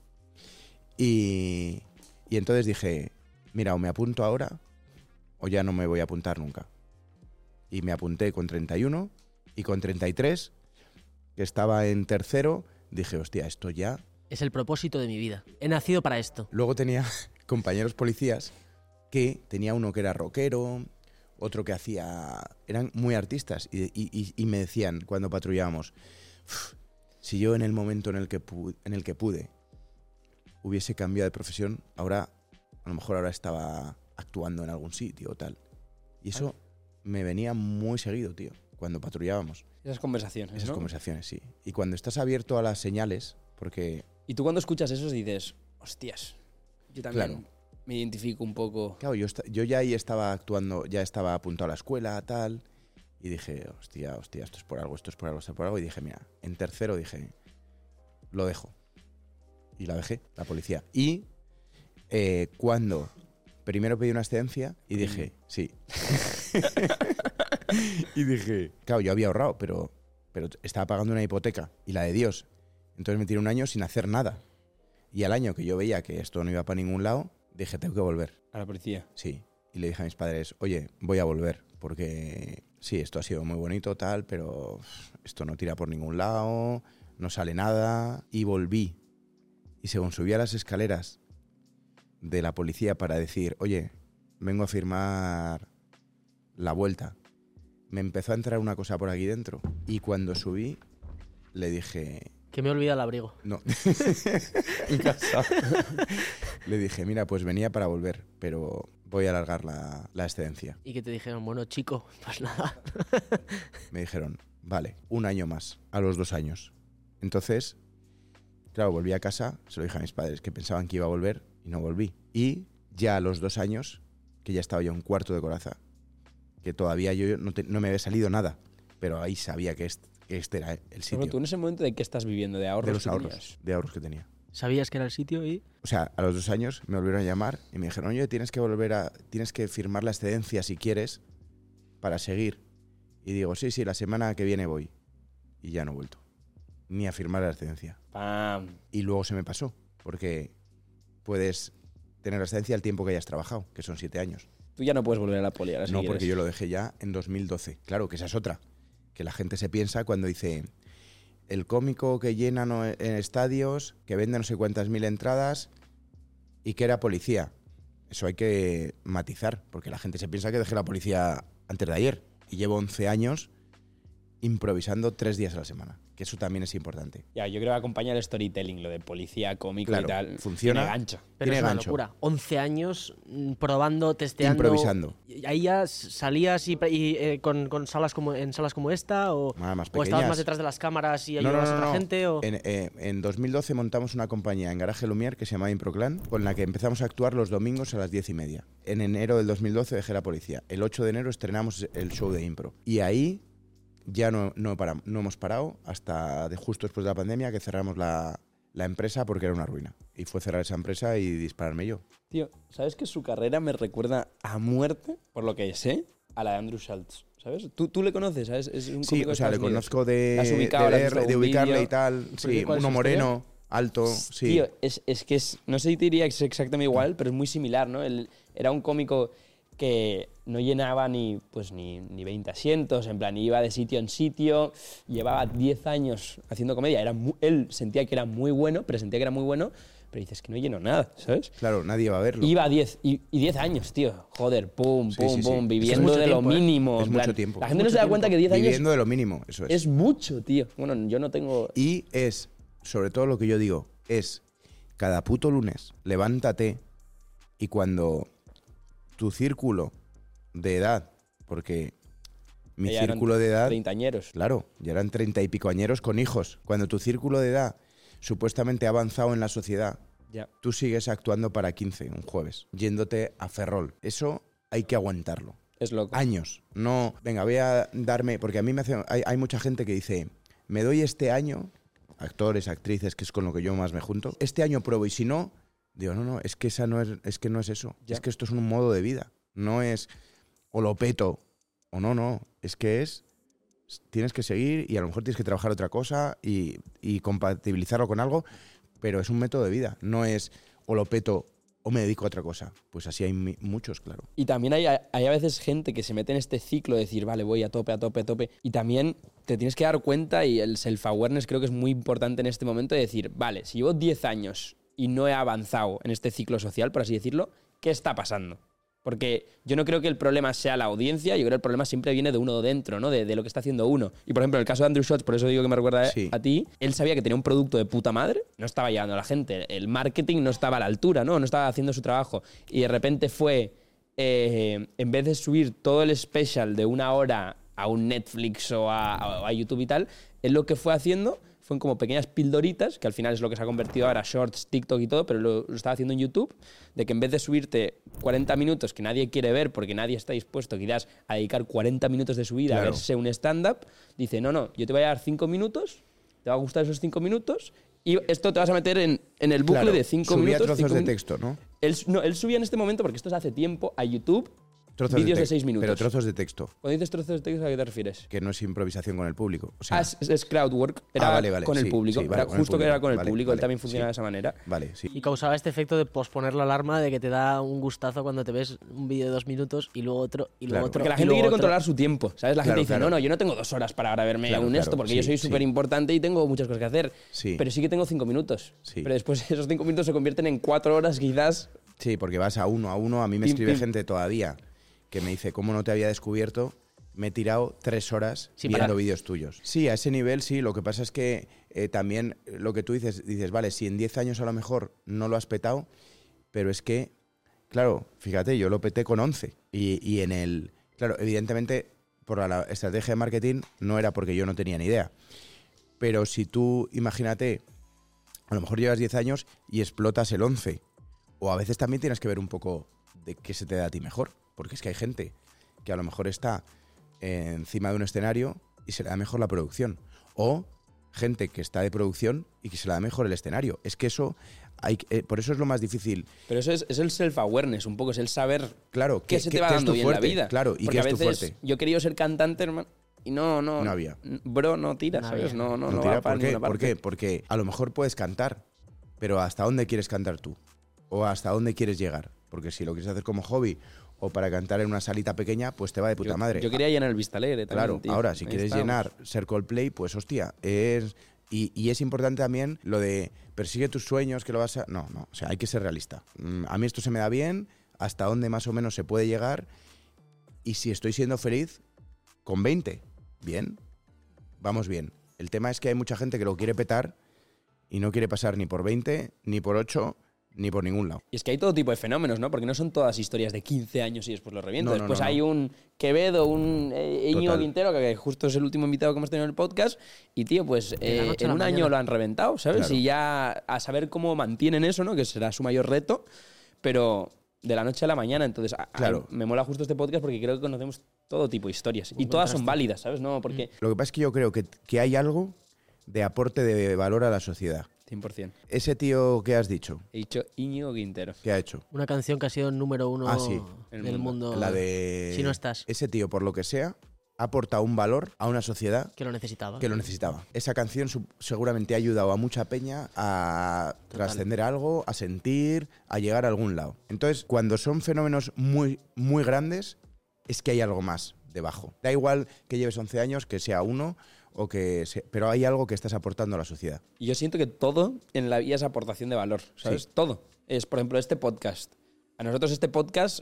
Y entonces dije, mira, o me apunto ahora o ya no me voy a apuntar nunca. Y me apunté con 31 y con 33, que estaba en tercero, dije, hostia, esto ya... Es el propósito de mi vida. He nacido para esto. Luego tenía compañeros policías que tenía uno que era rockero, otro que eran muy artistas y me decían cuando patrullábamos, si yo en el momento en el que pude hubiese cambiado de profesión, a lo mejor ahora estaba actuando en algún sitio o tal. Y eso me venía muy seguido, tío, cuando patrullábamos. Esas conversaciones, Esas ¿no? conversaciones, sí. Y cuando estás abierto a las señales, porque... Y tú cuando escuchas eso dices, hostias, yo también Claro. me identifico un poco. Claro, yo ya ahí estaba actuando, ya estaba apuntado a la escuela, tal, y dije, hostia, esto es por algo, esto es por algo, y dije, mira, en tercero dije, lo dejo. Y la dejé, la policía. Y cuando primero pedí una excedencia y dije, sí. Y dije, claro, yo había ahorrado, pero estaba pagando una hipoteca y la de Dios. Entonces me tiré un año sin hacer nada. Y al año que yo veía que esto no iba para ningún lado, dije, tengo que volver. A la policía. Sí. Y le dije a mis padres, oye, voy a volver, porque sí, esto ha sido muy bonito, tal, pero esto no tira por ningún lado, no sale nada. Y volví. Y según subí a las escaleras de la policía para decir, oye, vengo a firmar la vuelta, me empezó a entrar una cosa por aquí dentro. Y cuando subí, le dije... Que me he olvidado el abrigo. No. En casa. Le dije, mira, pues venía para volver, pero voy a alargar la excedencia. Y que te dijeron, bueno, chico, pues nada. Me dijeron, vale, un año más, a los 2 años. Entonces, claro, volví a casa, se lo dije a mis padres, que pensaban que iba a volver y no volví. Y ya a los 2 años, que ya estaba yo en cuarto de Coraza, que todavía yo no me había salido nada, pero ahí sabía que este era el sitio. Pero tú en ese momento, ¿de qué estás viviendo? ¿De ahorros? De los que ahorros, tenías? de ahorros que tenía. Sabías que era el sitio y... O sea, a los 2 años me volvieron a llamar y me dijeron, oye, tienes que firmar la excedencia si quieres para seguir. Y digo, sí, la semana que viene voy. Y ya no he vuelto. Ni a firmar la excedencia. ¡Pam! Y luego se me pasó, porque puedes tener la excedencia el tiempo que hayas trabajado, que son 7 años. Tú ya no puedes volver a la poli ahora si No, quieres. porque yo lo dejé ya en 2012. Claro, que esa es otra. Que la gente se piensa cuando dice, el cómico que llena en estadios, que vende no sé cuántas mil entradas y que era policía. Eso hay que matizar, porque la gente se piensa que dejé la policía antes de ayer. Y llevo 11 años improvisando 3 días a la semana, que eso también es importante. Ya, yo creo que acompaña el storytelling, lo de policía, cómico Claro, y tal. funciona. Tiene gancho. Pero Tiene es una gancho. locura. 11 años probando, testeando. Improvisando. ¿Y ahí ya salías con salas en salas como esta? ¿O, Más o estabas pequeñas. más detrás de las cámaras y ayudabas a otra gente? O... En 2012 montamos una compañía en Garaje Lumière que se llamaba Improclan, con la que empezamos a actuar los domingos a las 10:30. En enero del 2012 dejé la policía. El 8 de enero estrenamos el show de impro. Y ahí ya no hemos parado hasta justo después de la pandemia, que cerramos la empresa porque era una ruina. Y fue cerrar esa empresa y dispararme yo. Tío, ¿sabes que su carrera me recuerda a muerte, por lo que sé, a la de Andrew Schultz? ¿Sabes? ¿Tú le conoces? ¿Sabes? Es un Sí, cómico de o sea, le Estados Unidos. conozco ¿La has ubicado? ¿Le has visto de algún ubicarle vídeo? y tal. Sí, ¿Cuál es uno su moreno, alto, sí. Tío, es que no sé si te diría que es exactamente igual, pero es muy similar, ¿no? Él era un cómico que no llenaba ni 20 asientos, en plan, iba de sitio en sitio, llevaba 10 años haciendo comedia, él sentía que era muy bueno, presentía que era muy bueno, pero dices que no llenó nada, ¿sabes? Claro, nadie va a verlo. Iba a 10, y 10 años, tío, joder, pum, Sí, pum, sí, sí. pum, Es que es viviendo mucho de lo tiempo, ¿eh? mínimo. Es en mucho plan, tiempo. La gente no se da cuenta que 10 años Viviendo de lo mínimo, eso es. es mucho, tío. Bueno, yo no tengo... Y es, sobre todo lo que yo digo, es cada puto lunes, levántate y cuando tu círculo de edad, porque mi Ya eran círculo de edad, treintañeros. claro, ya eran 30 y pico añeros con hijos, cuando tu círculo de edad supuestamente ha avanzado en la sociedad, Ya. tú sigues actuando para 15 un jueves, yéndote a Ferrol. Eso hay que aguantarlo. Es loco. Años. No, venga, voy a darme... Porque a mí hay mucha gente que dice, me doy este año, actores, actrices, que es con lo que yo más me junto, este año pruebo y si no, digo, no, es que no es eso. Ya. Es que esto es un modo de vida. No es o lo peto o no. Es que tienes que seguir y a lo mejor tienes que trabajar otra cosa y compatibilizarlo con algo, pero es un método de vida. No es o lo peto o me dedico a otra cosa. Pues así hay muchos, claro. Y también hay a veces gente que se mete en este ciclo de decir, vale, voy a tope, a tope, a tope. Y también te tienes que dar cuenta, y el self-awareness creo que es muy importante en este momento, de decir, vale, si llevo 10 años y no he avanzado en este ciclo social, por así decirlo, ¿qué está pasando? Porque yo no creo que el problema sea la audiencia, yo creo que el problema siempre viene de uno dentro, ¿no? De lo que está haciendo uno. Y por ejemplo, en el caso de Andrew Schultz, por eso digo que me recuerda Sí. a ti, él sabía que tenía un producto de puta madre, no estaba llegando a la gente, el marketing no estaba a la altura, ¿no? No estaba haciendo su trabajo. Y de repente fue, en vez de subir todo el special de 1 hora a un Netflix o a YouTube y tal, él lo que fue haciendo fueron como pequeñas pildoritas, que al final es lo que se ha convertido ahora Shorts, TikTok y todo, pero lo estaba haciendo en YouTube, de que en vez de subirte 40 minutos que nadie quiere ver porque nadie está dispuesto quizás a dedicar 40 minutos de su vida Claro. a verse un stand-up, dice, no, yo te voy a dar 5 minutos, te va a gustar esos 5 minutos y esto te vas a meter en el bucle Claro, de 5 subía minutos. trozos 5 de min- texto, ¿no? Él subía en este momento, porque esto es hace tiempo, a YouTube, Trozos vídeos de text- 6 minutos. Pero trozos de texto, Cuando dices trozos de texto, ¿a qué te refieres? que no es improvisación con el público. O sea, Es crowdwork, era vale, con el sí, público, sí, vale, era con el justo que público, era con el vale, público, él vale, también funcionaba sí. de esa manera. vale, sí. Y causaba este efecto de posponer la alarma, de que te da un gustazo cuando te ves un vídeo de 2 minutos y luego otro, y luego Claro. otro. Porque la y gente luego quiere otro. controlar su tiempo, ¿sabes? La Claro, gente dice, claro. no, yo no tengo 2 horas para ahora verme Claro, un esto, claro, porque sí, yo soy sí. súper importante y tengo muchas cosas que hacer. Sí. Pero sí que tengo 5 minutos. Sí. Pero después esos 5 minutos se convierten en 4 horas quizás. Sí, porque vas a uno. A mí me Pim, escribe pim. gente todavía que me dice, ¿cómo no te había descubierto? Me he tirado 3 horas Sí, viendo para- vídeos tuyos. Sí, a ese nivel sí. Lo que pasa es que también lo que tú dices, vale, si en 10 años a lo mejor no lo has petado, pero es que, claro, fíjate, yo lo peté con 11. Y en el... Claro, evidentemente, por la estrategia de marketing no era porque yo no tenía ni idea. Pero si tú, imagínate, a lo mejor llevas 10 años y explotas el 11. O a veces también tienes que ver un poco de qué se te da a ti mejor. Porque es que hay gente que a lo mejor está encima de un escenario y se le da mejor la producción. O gente que está de producción y que se le da mejor el escenario. Es que eso, por eso es lo más difícil. Pero eso es el self-awareness, un poco, es el saber Claro, qué se te va qué es dando tu bien en la fuerte, vida. claro, y Porque qué a es tu veces fuerte. yo he querido ser cantante, hermano, y no había. Bro, no tira, No ¿sabes? había. No No, va tira, para ¿por qué? ninguna ¿Por parte. qué? Porque a lo mejor puedes cantar, pero ¿hasta dónde quieres cantar tú? ¿O hasta dónde quieres llegar? Porque si lo quieres hacer como hobby o para cantar en una salita pequeña, pues te va de puta madre. Yo quería llenar el Vista Alegre también, Claro, tío. ahora, si Ahí quieres estamos. llenar, ser Coldplay, pues hostia, y es importante también lo de persigue tus sueños, que lo vas a... No, o sea, hay que ser realista. A mí esto se me da bien, hasta dónde más o menos se puede llegar, y si estoy siendo feliz, con 20, bien. vamos bien. El tema es que hay mucha gente que lo quiere petar y no quiere pasar ni por 20, ni por 8, ni por ningún lado. Y es que hay todo tipo de fenómenos, ¿no? Porque no son todas historias de 15 años y después lo reviento. No, después no. hay un Quevedo, un Íñigo Total. Quintero, que justo es el último invitado que hemos tenido en el podcast. Y, tío, pues De la noche a en la un año mañana. lo han reventado, ¿sabes? Claro. Y ya a saber cómo mantienen eso, ¿no? Que será su mayor reto. Pero de la noche a la mañana. Entonces, Claro. me mola justo este podcast porque creo que conocemos todo tipo de historias. Y todas son válidas, ¿sabes? No, porque... Lo que pasa es que yo creo que hay algo de aporte de valor a la sociedad. 100%. Ese tío que has dicho, He dicho Íñigo Quintero. ¿qué ha hecho? Una canción que ha sido número 1 Ah, sí. del mundo. La de... Si no estás. Ese tío, por lo que sea, ha aportado un valor a una sociedad Que lo necesitaba. que lo necesitaba. Esa canción seguramente ha ayudado a mucha peña a trascender algo, a sentir, a llegar a algún lado. Entonces, cuando son fenómenos muy, muy grandes, es que hay algo más debajo. Da igual que lleves 11 años, que sea uno, o que pero hay algo que estás aportando a la sociedad. Y yo siento que todo en la vida es aportación de valor, ¿sabes? Sí. Todo. Es, por ejemplo, este podcast. A nosotros este podcast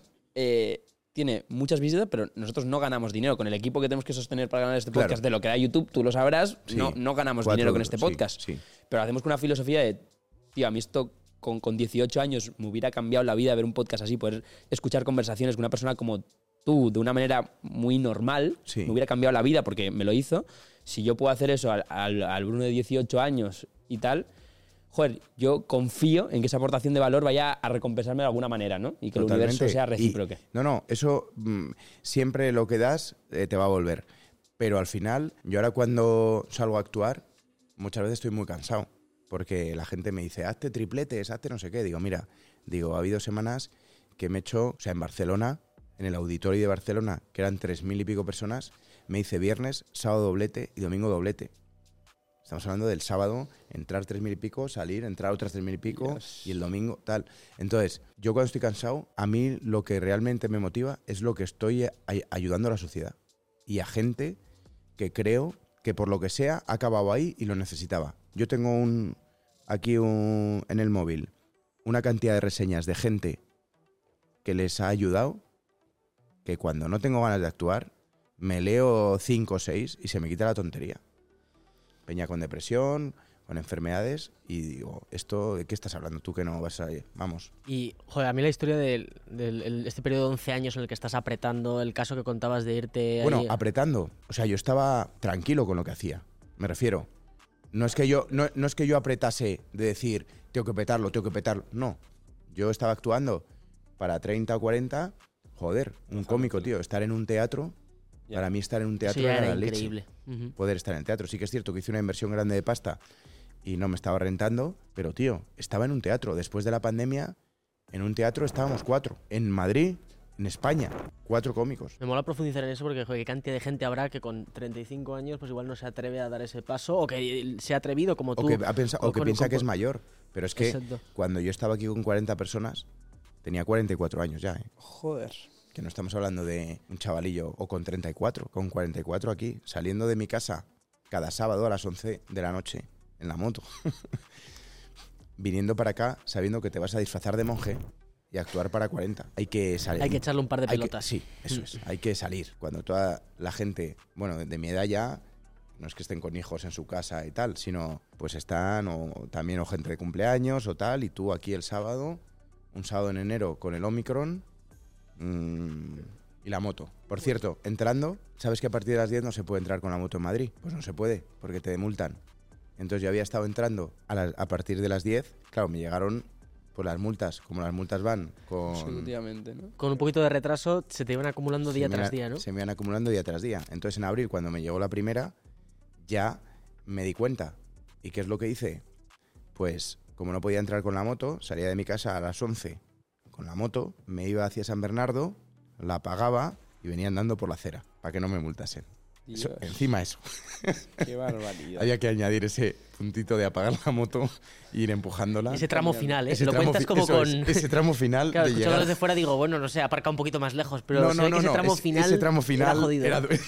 tiene muchas visitas, pero nosotros no ganamos dinero. Con el equipo que tenemos que sostener para ganar este Claro. podcast, de lo que da YouTube, tú lo sabrás, Sí. no ganamos 4 dinero con este euros, sí, podcast. sí. Pero hacemos con una filosofía de, tío, a mí esto con 18 años me hubiera cambiado la vida ver un podcast así, poder escuchar conversaciones con una persona como tú de una manera muy normal, Sí. me hubiera cambiado la vida porque me lo hizo. Si yo puedo hacer eso al Bruno de 18 años y tal, joder, yo confío en que esa aportación de valor vaya a recompensarme de alguna manera, ¿no? Y que el universo sea recíproco. No, eso siempre lo que das te va a volver. Pero al final, yo ahora cuando salgo a actuar, muchas veces estoy muy cansado. Porque la gente me dice, hazte tripletes, hazte no sé qué. Digo, mira, ha habido semanas que me he hecho, o sea, en Barcelona, en el auditorio de Barcelona, que eran 3.000 y pico personas, me hice viernes, sábado doblete y domingo doblete. Estamos hablando del sábado, entrar 3.000 y pico, salir, entrar otras 3.000 y pico, Dios. y el domingo tal. Entonces, yo cuando estoy cansado, a mí lo que realmente me motiva es lo que estoy ayudando a la sociedad. Y a gente que creo que por lo que sea ha acabado ahí y lo necesitaba. Yo tengo aquí en el móvil una cantidad de reseñas de gente que les ha ayudado, que cuando no tengo ganas de actuar, me leo 5 o 6 y se me quita la tontería. Peña con depresión, con enfermedades, y digo, ¿de qué estás hablando tú que no vas a ir? Vamos. Y, joder, a mí la historia de este periodo de 11 años en el que estás apretando, el caso que contabas de irte... Bueno, ahí- apretando. O sea, yo estaba tranquilo con lo que hacía. Me refiero. No es que yo apretase de decir, tengo que petarlo. No. Yo estaba actuando para 30 o 40. Joder, un cómico, tío. Estar en un teatro. Ya. Para mí estar en un teatro Sí, era era la leche. increíble. Ujú. Poder estar en el teatro. Sí que es cierto que hice una inversión grande de pasta y no me estaba rentando. Pero, tío, estaba en un teatro. Después de la pandemia, en un teatro estábamos 4. En Madrid, en España. 4 cómicos. Me mola profundizar en eso porque, joder, qué cantidad de gente habrá que con 35 años pues igual no se atreve a dar ese paso o que se ha atrevido como tú. O que piensa que es mayor. Pero es que Exacto. cuando yo estaba aquí con 40 personas, tenía 44 años ya, ¿eh? Joder. Que no estamos hablando de un chavalillo o con 34, con 44 aquí, saliendo de mi casa cada sábado a las 11 de la noche en la moto. Viniendo para acá sabiendo que te vas a disfrazar de monje y actuar para 40. Hay que salir. Hay que echarle un par de Hay que- pelotas. sí, eso es. Hay que salir. Cuando toda la gente, bueno, de mi edad ya, no es que estén con hijos en su casa y tal, sino pues están o gente de cumpleaños o tal, y tú aquí el sábado, un sábado en enero con el Omicron y la moto. Por cierto, entrando, ¿sabes que a partir de las 10 no se puede entrar con la moto en Madrid? Pues no se puede, porque te multan. Entonces yo había estado entrando a partir de las 10, claro, me llegaron pues las multas, como las multas van con... Absolutamente, ¿no? Con un poquito de retraso se te iban acumulando día tras día, ¿no? Se me iban acumulando día tras día. Entonces en abril, cuando me llegó la primera, ya me di cuenta. ¿Y qué es lo que hice? Pues como no podía entrar con la moto, salía de mi casa a las 11 con la moto, me iba hacia San Bernardo, la apagaba y venía andando por la acera, para que no me multasen. Eso, Dios. encima eso. Qué barbaridad. Había que añadir ese puntito de apagar la moto e ir empujándola. Ese tramo final, ¿eh? Ese Lo tramo cuentas como eso con... es, ese tramo final Claro, de escuchando llegar. desde fuera digo, bueno, no sé, aparca un poquito más lejos, pero se ve que ese tramo final ese tramo final era jodido.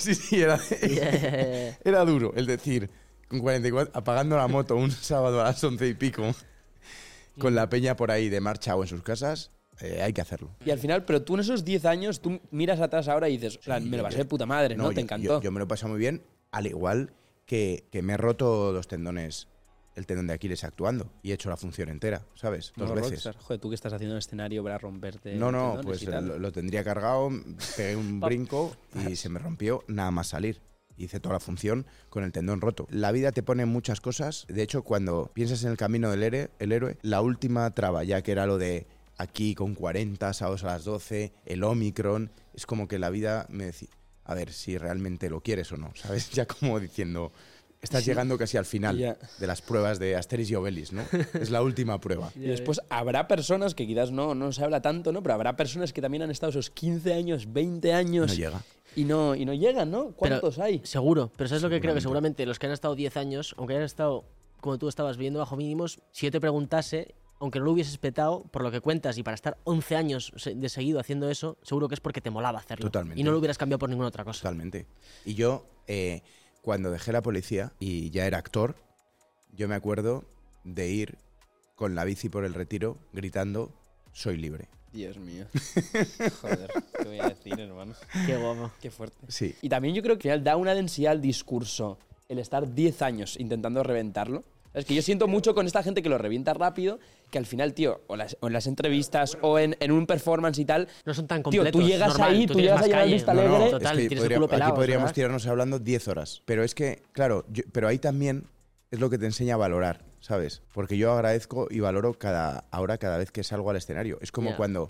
Era duro. El decir, con 44, apagando la moto un sábado a las 11 y pico, con la peña por ahí de marcha o en sus casas, hay que hacerlo. Y al final, pero tú en esos 10 años, tú miras atrás ahora y dices, me lo pasé de puta madre, ¿no? Te encantó. Yo me lo he pasado muy bien, al igual que me he roto 2 tendones, el tendón de Aquiles actuando, y he hecho la función entera, ¿sabes? 2 No, veces. Rockstar. Joder, ¿tú qué estás haciendo en el escenario para romperte? No, tendones pues y tal? lo tendría cargado, pegué un brinco y se me rompió nada más salir. Hice toda la función con el tendón roto. La vida te pone muchas cosas. De hecho, cuando piensas en el camino del héroe, la última traba, ya que era lo de aquí con 40, sábados a las 12, el Omicron, es como que la vida me decía, a ver si realmente lo quieres o no, ¿sabes? Ya como diciendo, estás llegando casi al final de las pruebas de Asterix y Obelix, ¿no? Es la última prueba. Y después habrá personas que quizás no se habla tanto, ¿no? Pero habrá personas que también han estado esos 15 años, 20 años... No llega. Y no llegan, ¿no? ¿Cuántos hay? Seguro, pero ¿sabes lo que creo? Que seguramente los que han estado 10 años, aunque hayan estado, como tú estabas viendo, bajo mínimos, si yo te preguntase, aunque no lo hubieses petado, por lo que cuentas, y para estar 11 años de seguido haciendo eso, seguro que es porque te molaba hacerlo. Totalmente. Y no lo hubieras cambiado por ninguna otra cosa. Totalmente. Y yo, cuando dejé la policía y ya era actor, yo me acuerdo de ir con la bici por el Retiro gritando, soy libre. Dios mío. Joder, ¿qué voy a decir, hermano? Qué guapo. Qué fuerte. Sí. Y también yo creo que al final da una densidad al discurso el estar 10 años intentando reventarlo. Es que yo siento mucho con esta gente que lo revienta rápido, que al final, tío, o en las entrevistas o en un performance y tal, No son tan tío, completos. tú llegas normal, ahí, tú llegas tienes ahí más a calle. Vista No, Alegre. Total, es que tienes el culo pelado, aquí podríamos ¿verdad? tirarnos hablando 10 horas. Pero es que, claro, pero ahí también es lo que te enseña a valorar, ¿sabes? Porque yo agradezco y valoro cada vez que salgo al escenario. Es como cuando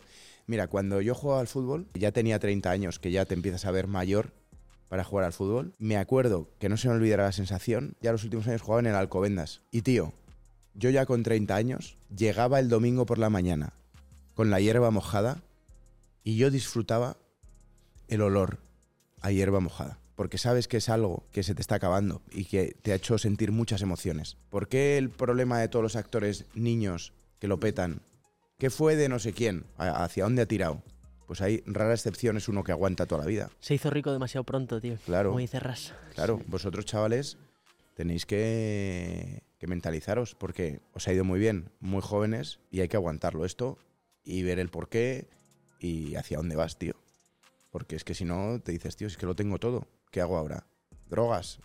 yo jugaba al fútbol, ya tenía 30 años, que ya te empiezas a ver mayor para jugar al fútbol. Me acuerdo que no se me olvidará la sensación, ya los últimos años jugaba en el Alcobendas. Y tío, yo ya con 30 años llegaba el domingo por la mañana con la hierba mojada y yo disfrutaba el olor a hierba mojada. Porque sabes que es algo que se te está acabando y que te ha hecho sentir muchas emociones. ¿Por qué el problema de todos los actores niños que lo petan? ¿Qué fue de no sé quién? ¿Hacia dónde ha tirado? Pues hay rara excepción, es uno que aguanta toda la vida. Se hizo rico demasiado pronto, tío. Claro. Como dice Ras. Claro, vosotros chavales tenéis que mentalizaros porque os ha ido muy bien, muy jóvenes, y hay que aguantarlo esto y ver el porqué y hacia dónde vas, tío. Porque es que si no te dices, tío, es que lo tengo todo. ¿Qué hago ahora? Drogas,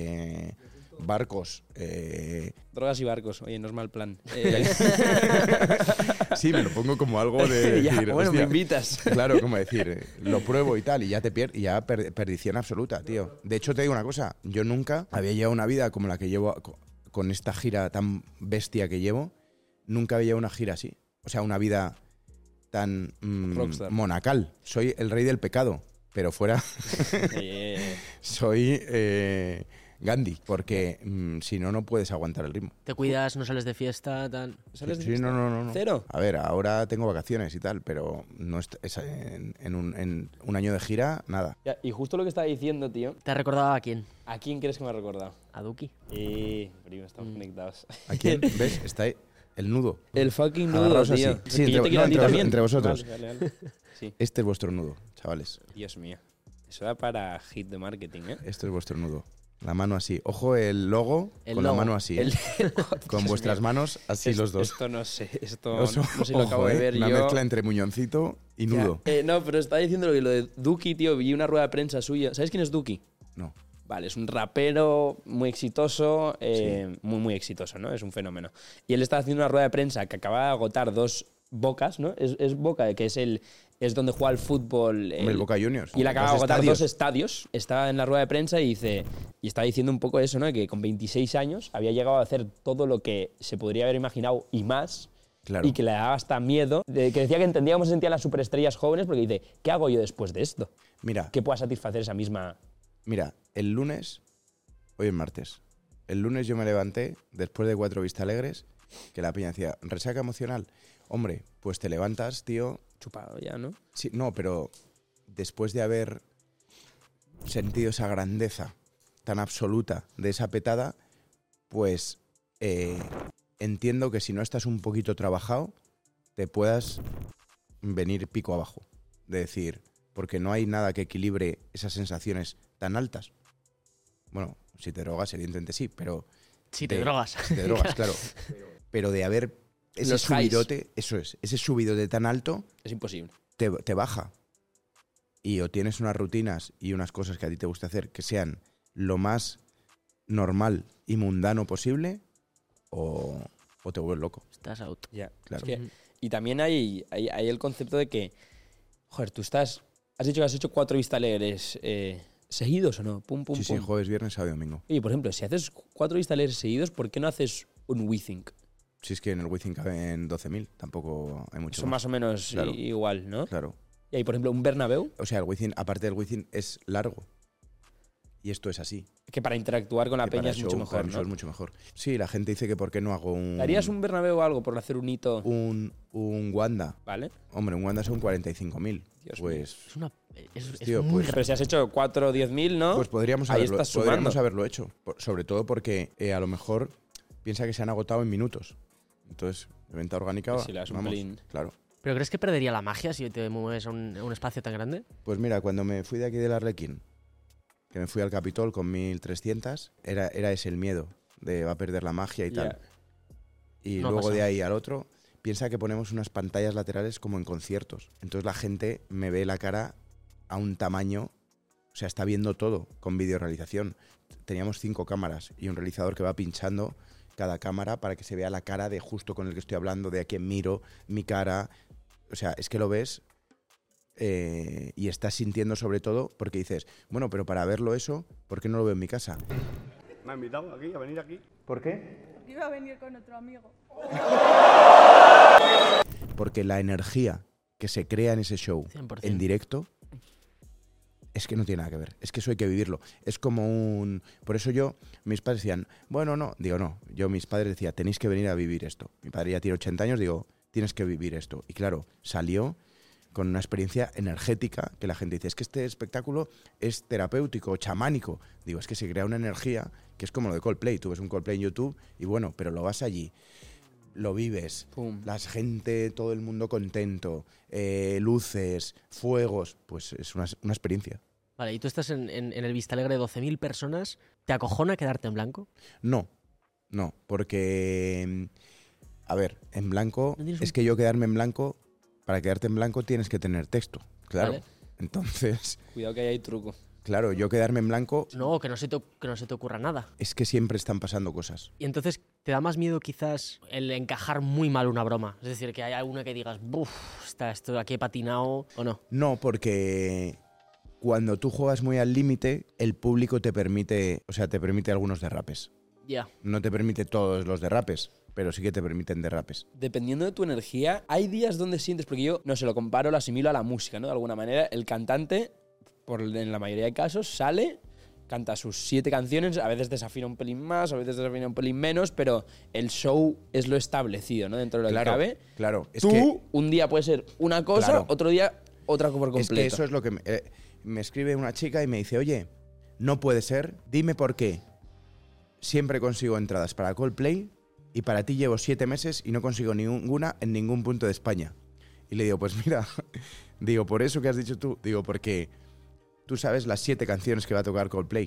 barcos. Drogas y barcos, oye, no es mal plan. Sí, me lo pongo como algo de ya, decir, bueno, hostia, me invitas. Claro, como decir, lo pruebo y tal, y ya te pierdes, ya perdición absoluta, tío. De hecho, te digo una cosa, yo nunca había llevado una vida como la que llevo con esta gira tan bestia que llevo, nunca había llevado una gira así. O sea, una vida tan monacal. Soy el rey del pecado, pero fuera soy Gandhi, porque si no, no puedes aguantar el ritmo. Te cuidas, no sales de fiesta, tal. ¿Sales de Sí, fiesta? no. ¿Cero? A ver, ahora tengo vacaciones y tal, pero no en un año de gira, nada. Ya, y justo lo que estaba diciendo, tío, ¿Te has recordado a quién? ¿a quién crees que me ha recordado? A Duki. Primo, estamos conectados. ¿A quién? ¿Ves? Está ahí el nudo. El fucking nudo, Agarraos tío. así. Es Sí, que yo te quiero a ti entre también. entre vosotros. Vale. Sí. Este es vuestro nudo, chavales. Dios mío. Eso da para hit de marketing, ¿eh? Esto es vuestro nudo. La mano así. Ojo, el logo El con logo. la mano así. Con vuestras manos así los dos. Esto no sé, esto Oso, no sé si lo ojo, acabo de ver una yo. mezcla entre muñoncito y nudo. No, pero estaba diciendo lo de Duki, tío. Vi una rueda de prensa suya. ¿Sabes quién es Duki? No. Vale, es un rapero muy exitoso, muy exitoso, ¿no? Es un fenómeno. Y él estaba haciendo una rueda de prensa que acaba de agotar 2 Bocas, ¿no? Es Boca, que es donde juega el fútbol. El Boca Juniors. Y él acaba de Dos agotar estadios. 2 estadios. Estaba en la rueda de prensa y estaba diciendo un poco eso, ¿no? Que con 26 años había llegado a hacer todo lo que se podría haber imaginado y más. Claro. Y que le daba hasta miedo. Que decía que entendía cómo se sentían las superestrellas jóvenes porque dice, ¿qué hago yo después de esto? Mira, ¿Qué pueda satisfacer esa misma...? el lunes, hoy es martes, el lunes yo me levanté, después de 4 Vistalegres, que la peña decía, resaca emocional. Hombre, pues te levantas, tío. Chupado ya, ¿no? Sí, no, pero después de haber sentido esa grandeza tan absoluta de esa petada, pues entiendo que si no estás un poquito trabajado, te puedas venir pico abajo. De decir, porque no hay nada que equilibre esas sensaciones tan altas. Bueno, si te drogas, evidentemente sí, pero... Si te drogas. Si te drogas, claro. Pero de haber ese Los highs. subidote, eso es, ese subidote tan alto, Es imposible. te baja. Y o tienes unas rutinas y unas cosas que a ti te gusta hacer que sean lo más normal y mundano posible o te vuelves loco. Estás out. Ya. Claro. Es que, y también hay el concepto de que, joder, has dicho que has hecho 4 Vista Alegres seguidos o no, pum, pum, Sí, pum. sí, jueves, viernes, sábado y domingo. Y por ejemplo, si haces 4 Vista Alegres seguidos, ¿por qué no haces un WeThink? Si es que en el WeThink caben 12.000, tampoco hay mucho Son más o menos Claro. igual, ¿no? Claro. Y hay, por ejemplo, un Bernabéu, O sea, el WeThink, aparte del WeThink, es largo. Y esto es así. que para interactuar con la Que peña para es el mucho show, para mejor, el show ¿no? es mucho mejor. Sí, la gente dice que por qué no hago ¿Harías un Bernabéu o algo por hacer un hito? un Wanda. ¿Vale? Hombre, un Wanda son 45.000. Dios Pues, Es Tío, muy pues- raro. Pero si has hecho 4 o 10.000, ¿no? pues podríamos, Ahí haberlo, estás sumando. podríamos haberlo hecho. Sobre todo porque a lo mejor piensa que se han agotado en minutos. Entonces, de venta orgánica, Pues si le das un vamos, pelín. claro. ¿Pero crees que perdería la magia si te mueves a un espacio tan grande? Pues mira, cuando me fui de aquí del Arlequín, que me fui al Capitol con 1.300, era ese el miedo de va a perder la magia y Ya. tal. Y No ha luego de pasado. ahí al otro, piensa que ponemos unas pantallas laterales como en conciertos. Entonces la gente me ve la cara a un tamaño, o sea, está viendo todo con videorealización. Teníamos 5 cámaras y un realizador que va pinchando cada cámara para que se vea la cara de justo con el que estoy hablando, de a quién miro, mi cara. O sea, es que lo ves y estás sintiendo sobre todo porque dices, bueno, pero para verlo eso, ¿por qué no lo veo en mi casa? Me ha invitado aquí, a venir aquí. ¿Por qué? Iba a venir con otro amigo. Porque la energía que se crea en ese show 100%. en directo es que no tiene nada que ver. Es que eso hay que vivirlo. Es como un... Por eso mis padres decían, bueno, no. Digo, no. Mis padres decían, tenéis que venir a vivir esto. Mi padre ya tiene 80 años, digo, tienes que vivir esto. Y claro, salió con una experiencia energética que la gente dice, es que este espectáculo es terapéutico, chamánico. Digo, es que se crea una energía que es como lo de Coldplay. Tú ves un Coldplay en YouTube y bueno, pero lo vas allí, lo vives, Pum. la gente, todo el mundo contento, luces, fuegos, pues es una experiencia. Vale, y tú estás en el Vista Alegre de 12.000 personas. ¿Te acojona quedarte en blanco? No, porque, a ver, en blanco, ¿No tienes es que yo quedarme en blanco, para quedarte en blanco tienes que tener texto, claro. Vale. Entonces, Cuidado que ahí hay truco. claro, yo quedarme en blanco No, que no se te ocurra nada. es que siempre están pasando cosas. Y entonces, ¿te da más miedo quizás el encajar muy mal una broma? Es decir, que haya alguna que digas, buf, esto aquí he patinado, o no. No, porque cuando tú juegas muy al límite, el público te permite algunos derrapes. Ya. No te permite todos los derrapes, pero sí que te permiten derrapes. Dependiendo de tu energía, hay días donde sientes, porque yo, no sé, lo comparo, lo asimilo a la música, ¿no? De alguna manera, el cantante, en la mayoría de casos, sale, canta sus 7 canciones, a veces desafina un pelín más, a veces desafina un pelín menos, pero el show es lo establecido, ¿no? Dentro de lo que cabe. Claro. Es Tú, que, un día puede ser una cosa, Claro. otro día otra por completo. es que eso es lo que me escribe una chica y me dice, oye, no puede ser, dime por qué. Siempre consigo entradas para Coldplay y para ti llevo 7 meses y no consigo ninguna en ningún punto de España. Y le digo, pues mira, digo, por eso que has dicho tú, digo, porque tú sabes las 7 canciones que va a tocar Coldplay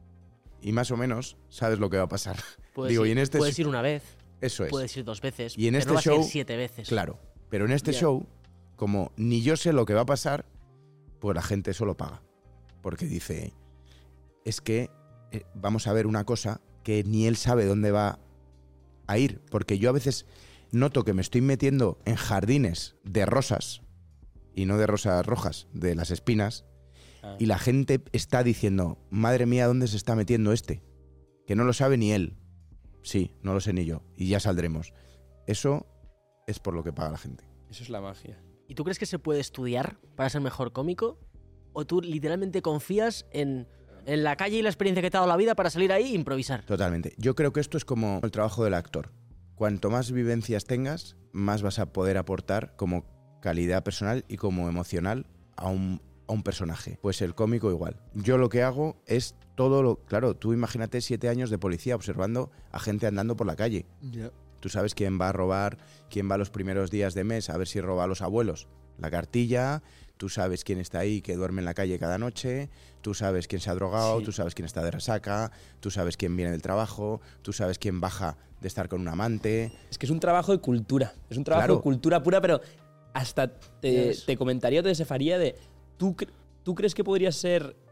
y más o menos sabes lo que va a pasar. Digo, y en este puedes ir una vez, Eso es. puedes ir 2 veces, Y en pero este no vas a show, ir 7 veces. Claro, pero en este Ya. show, como ni yo sé lo que va a pasar, pues la gente solo paga. Porque dice, es que vamos a ver una cosa que ni él sabe dónde va a ir. Porque yo a veces noto que me estoy metiendo en jardines de rosas, y no de rosas rojas, de las espinas, Ah. y la gente está diciendo, madre mía, ¿dónde se está metiendo este? Que no lo sabe ni él. Sí, no lo sé ni yo. Y ya saldremos. Eso es por lo que paga la gente. Eso es la magia. ¿Y tú crees que se puede estudiar para ser mejor cómico? ¿O tú literalmente confías en la calle y la experiencia que te ha dado la vida para salir ahí e improvisar? Totalmente. Yo creo que esto es como el trabajo del actor. Cuanto más vivencias tengas, más vas a poder aportar como calidad personal y como emocional a un personaje. Pues el cómico igual. Yo lo que hago es todo lo... Claro, tú imagínate 7 años de policía observando a gente andando por la calle. Tú sabes quién va a robar, quién va los primeros días de mes a ver si roba a los abuelos la cartilla, tú sabes quién está ahí que duerme en la calle cada noche, tú sabes quién se ha drogado, Sí. tú sabes quién está de resaca, tú sabes quién viene del trabajo, tú sabes quién baja de estar con un amante. Es que es un trabajo de cultura. Es un trabajo Claro. de cultura pura, pero hasta Yes. te comentaría o te desafaría de... ¿Tú crees que podrías ser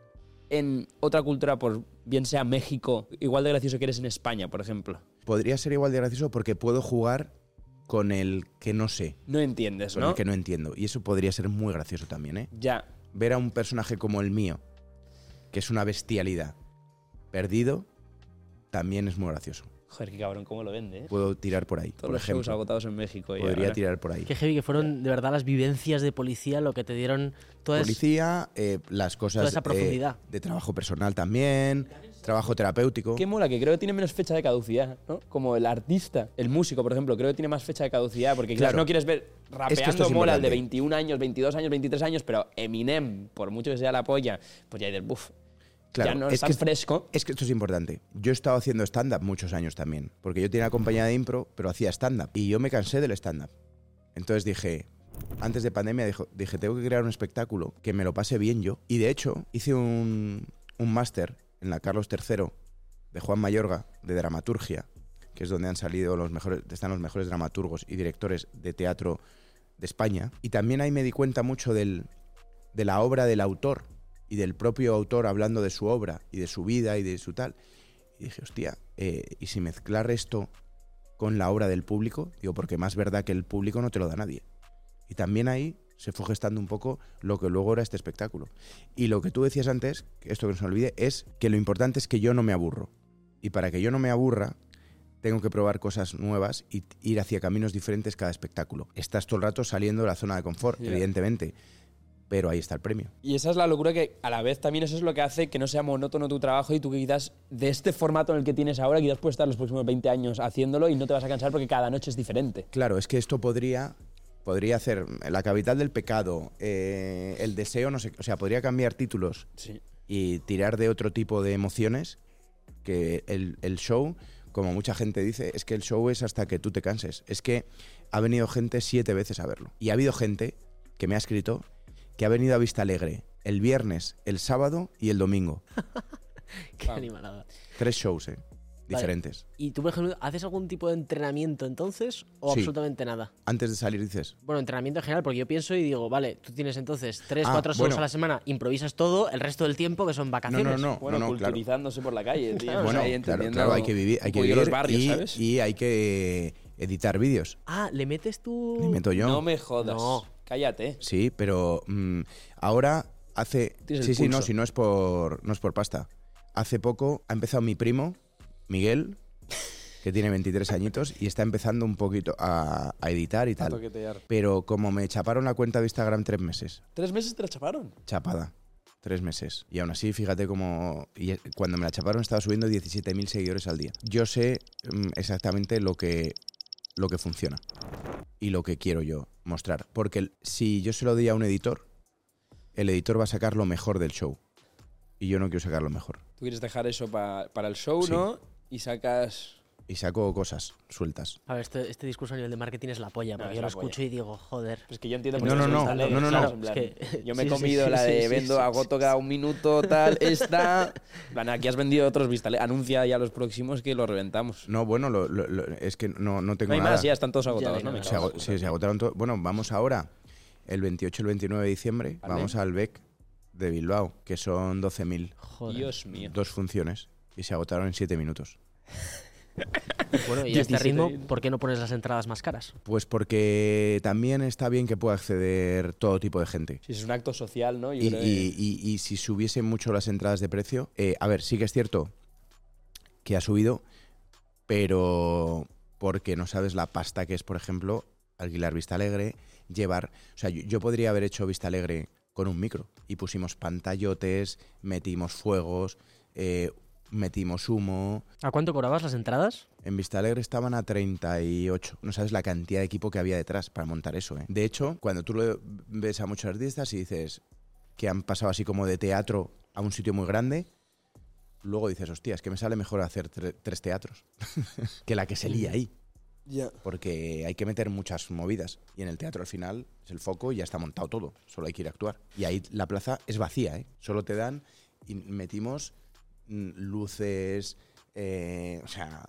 en otra cultura, por bien sea México, igual de gracioso que eres en España, por ejemplo? Podría ser igual de gracioso porque puedo jugar con el que no sé, No entiendes, con ¿no? el que no entiendo. Y eso podría ser muy gracioso también, ¿eh? Ya. Ver a un personaje como el mío, que es una bestialidad, perdido, también es muy gracioso. Joder, qué cabrón, cómo lo vende, ¿eh? Puedo tirar por ahí, Todos por los shows ejemplo. agotados en México. Y Podría ahora- tirar por ahí. Qué heavy que fueron de verdad las vivencias de policía lo que te dieron toda Policía, las cosas toda esa profundidad. de trabajo personal también, trabajo terapéutico. Qué mola, que creo que tiene menos fecha de caducidad, ¿no? Como el artista, el músico, por ejemplo, creo que tiene más fecha de caducidad, porque quizás Claro. no quieres ver Es que rapeando esto es mola el de importante. 21 años, 22 años, 23 años, pero Eminem, por mucho que sea la polla, pues ya dices, buf, Claro, ya no es tan fresco. Es que esto es importante. Yo he estado haciendo stand-up muchos años también, porque yo tenía una compañía de impro, pero hacía stand-up. Y yo me cansé del stand-up. Entonces dije, antes de pandemia, dije, tengo que crear un espectáculo que me lo pase bien yo. Y de hecho, hice un máster en la Carlos III de Juan Mayorga, de dramaturgia, que es donde han salido están los mejores dramaturgos y directores de teatro de España. Y también ahí me di cuenta mucho de la obra del autor y del propio autor hablando de su obra y de su vida y de su tal. Y dije, hostia, ¿y si mezclar esto con la obra del público? Digo, porque más verdad que el público no te lo da nadie. Y también ahí se fue gestando un poco lo que luego era este espectáculo. Y lo que tú decías antes, esto que no se me olvide, es que lo importante es que yo no me aburro. Y para que yo no me aburra, tengo que probar cosas nuevas y ir hacia caminos diferentes cada espectáculo. Estás todo el rato saliendo de la zona de confort, Yeah. evidentemente, pero ahí está el premio. Y esa es la locura que a la vez también eso es lo que hace que no sea monótono tu trabajo y tú quizás de este formato en el que tienes ahora quizás puedes estar los próximos 20 años haciéndolo y no te vas a cansar porque cada noche es diferente. Claro, es que esto podría hacer La capital del pecado, El deseo, no sé, o sea, podría cambiar títulos Sí. y tirar de otro tipo de emociones que el show, como mucha gente dice, es que el show es hasta que tú te canses. Es que ha venido gente 7 veces a verlo. Y ha habido gente que me ha escrito que ha venido a Vista Alegre el viernes, el sábado y el domingo. Qué animalada. 3 shows, diferentes. ¿Y tú, por ejemplo, haces algún tipo de entrenamiento entonces o Sí. absolutamente nada? Antes de salir dices, Bueno, entrenamiento en general, porque yo pienso y digo, vale, tú tienes entonces 3, Ah, 4 shows bueno. a la semana, improvisas todo, el resto del tiempo que son vacaciones. no, Bueno, claro. culturizándose por la calle, tío. Bueno, ahí claro, entendiendo claro, hay que vivir, un poquillo los barrios, y, ¿sabes? y hay que editar vídeos. Ah, ¿le metes tú...? Le meto yo. No me jodas. No. Cállate. Sí, pero ahora hace... Tienes el Sí, pulso. no, si no es por pasta. Hace poco ha empezado mi primo, Miguel, que tiene 23 añitos, y está empezando un poquito a editar y tal. toquetear. Pero como me chaparon la cuenta de Instagram 3 meses, 3 meses te la chaparon. chapada, 3 meses. Y aún así, fíjate cómo... Y cuando me la chaparon estaba subiendo 17.000 seguidores al día. Yo sé exactamente lo que funciona y lo que quiero yo mostrar. Porque si yo se lo doy a un editor, el editor va a sacar lo mejor del show. Y yo no quiero sacar lo mejor. Tú quieres dejar eso para el show, Sí. ¿no? Y sacas... Y saco cosas sueltas. A ver, este discurso a nivel de marketing es la polla, porque es yo la lo escucho polla. y digo, joder. Pues que yo entiendo No, por qué no, sois no, tan alegres, no, no, ¿sabes? no. En plan, Es que- yo me he sí, comido sí, la sí, de sí, vendo sí, agoto cada un minuto, tal, esta... Plan, aquí has vendido otros vistales. Anuncia ya los próximos que los reventamos. No, bueno, es que no tengo No hay nada. más, ya están todos agotados, no ¿no? hay Me nada. cago. Se agotaron todos. Bueno, vamos ahora, el 28 y el 29 de diciembre, Vale. vamos al BEC de Bilbao, que son 12.000. Joder. Dios mío. 2 funciones. Y se agotaron en 7 minutos. Bueno, y a este 17 ritmo, mil. ¿por qué no pones las entradas más caras? Pues porque también está bien que pueda acceder todo tipo de gente. Si es un acto social, ¿no? Yo Y, creo que- y si subiesen mucho las entradas de precio, a ver, sí que es cierto que ha subido, pero porque no sabes la pasta que es, por ejemplo, alquilar Vista Alegre, llevar... O sea, yo podría haber hecho Vista Alegre con un micro y pusimos pantallotes, metimos fuegos, metimos humo. ¿A cuánto cobrabas las entradas? En Vista Alegre estaban a 38. No sabes la cantidad de equipo que había detrás para montar eso, ¿eh? De hecho, cuando tú lo ves a muchos artistas y dices que han pasado así como de teatro a un sitio muy grande, luego dices, hostia, es que me sale mejor hacer 3 teatros que la que se lía ahí. Porque hay que meter muchas movidas. Y en el teatro al final es el foco y ya está montado todo. Solo hay que ir a actuar. Y ahí la plaza es vacía, ¿eh? Solo te dan y metimos luces, o sea,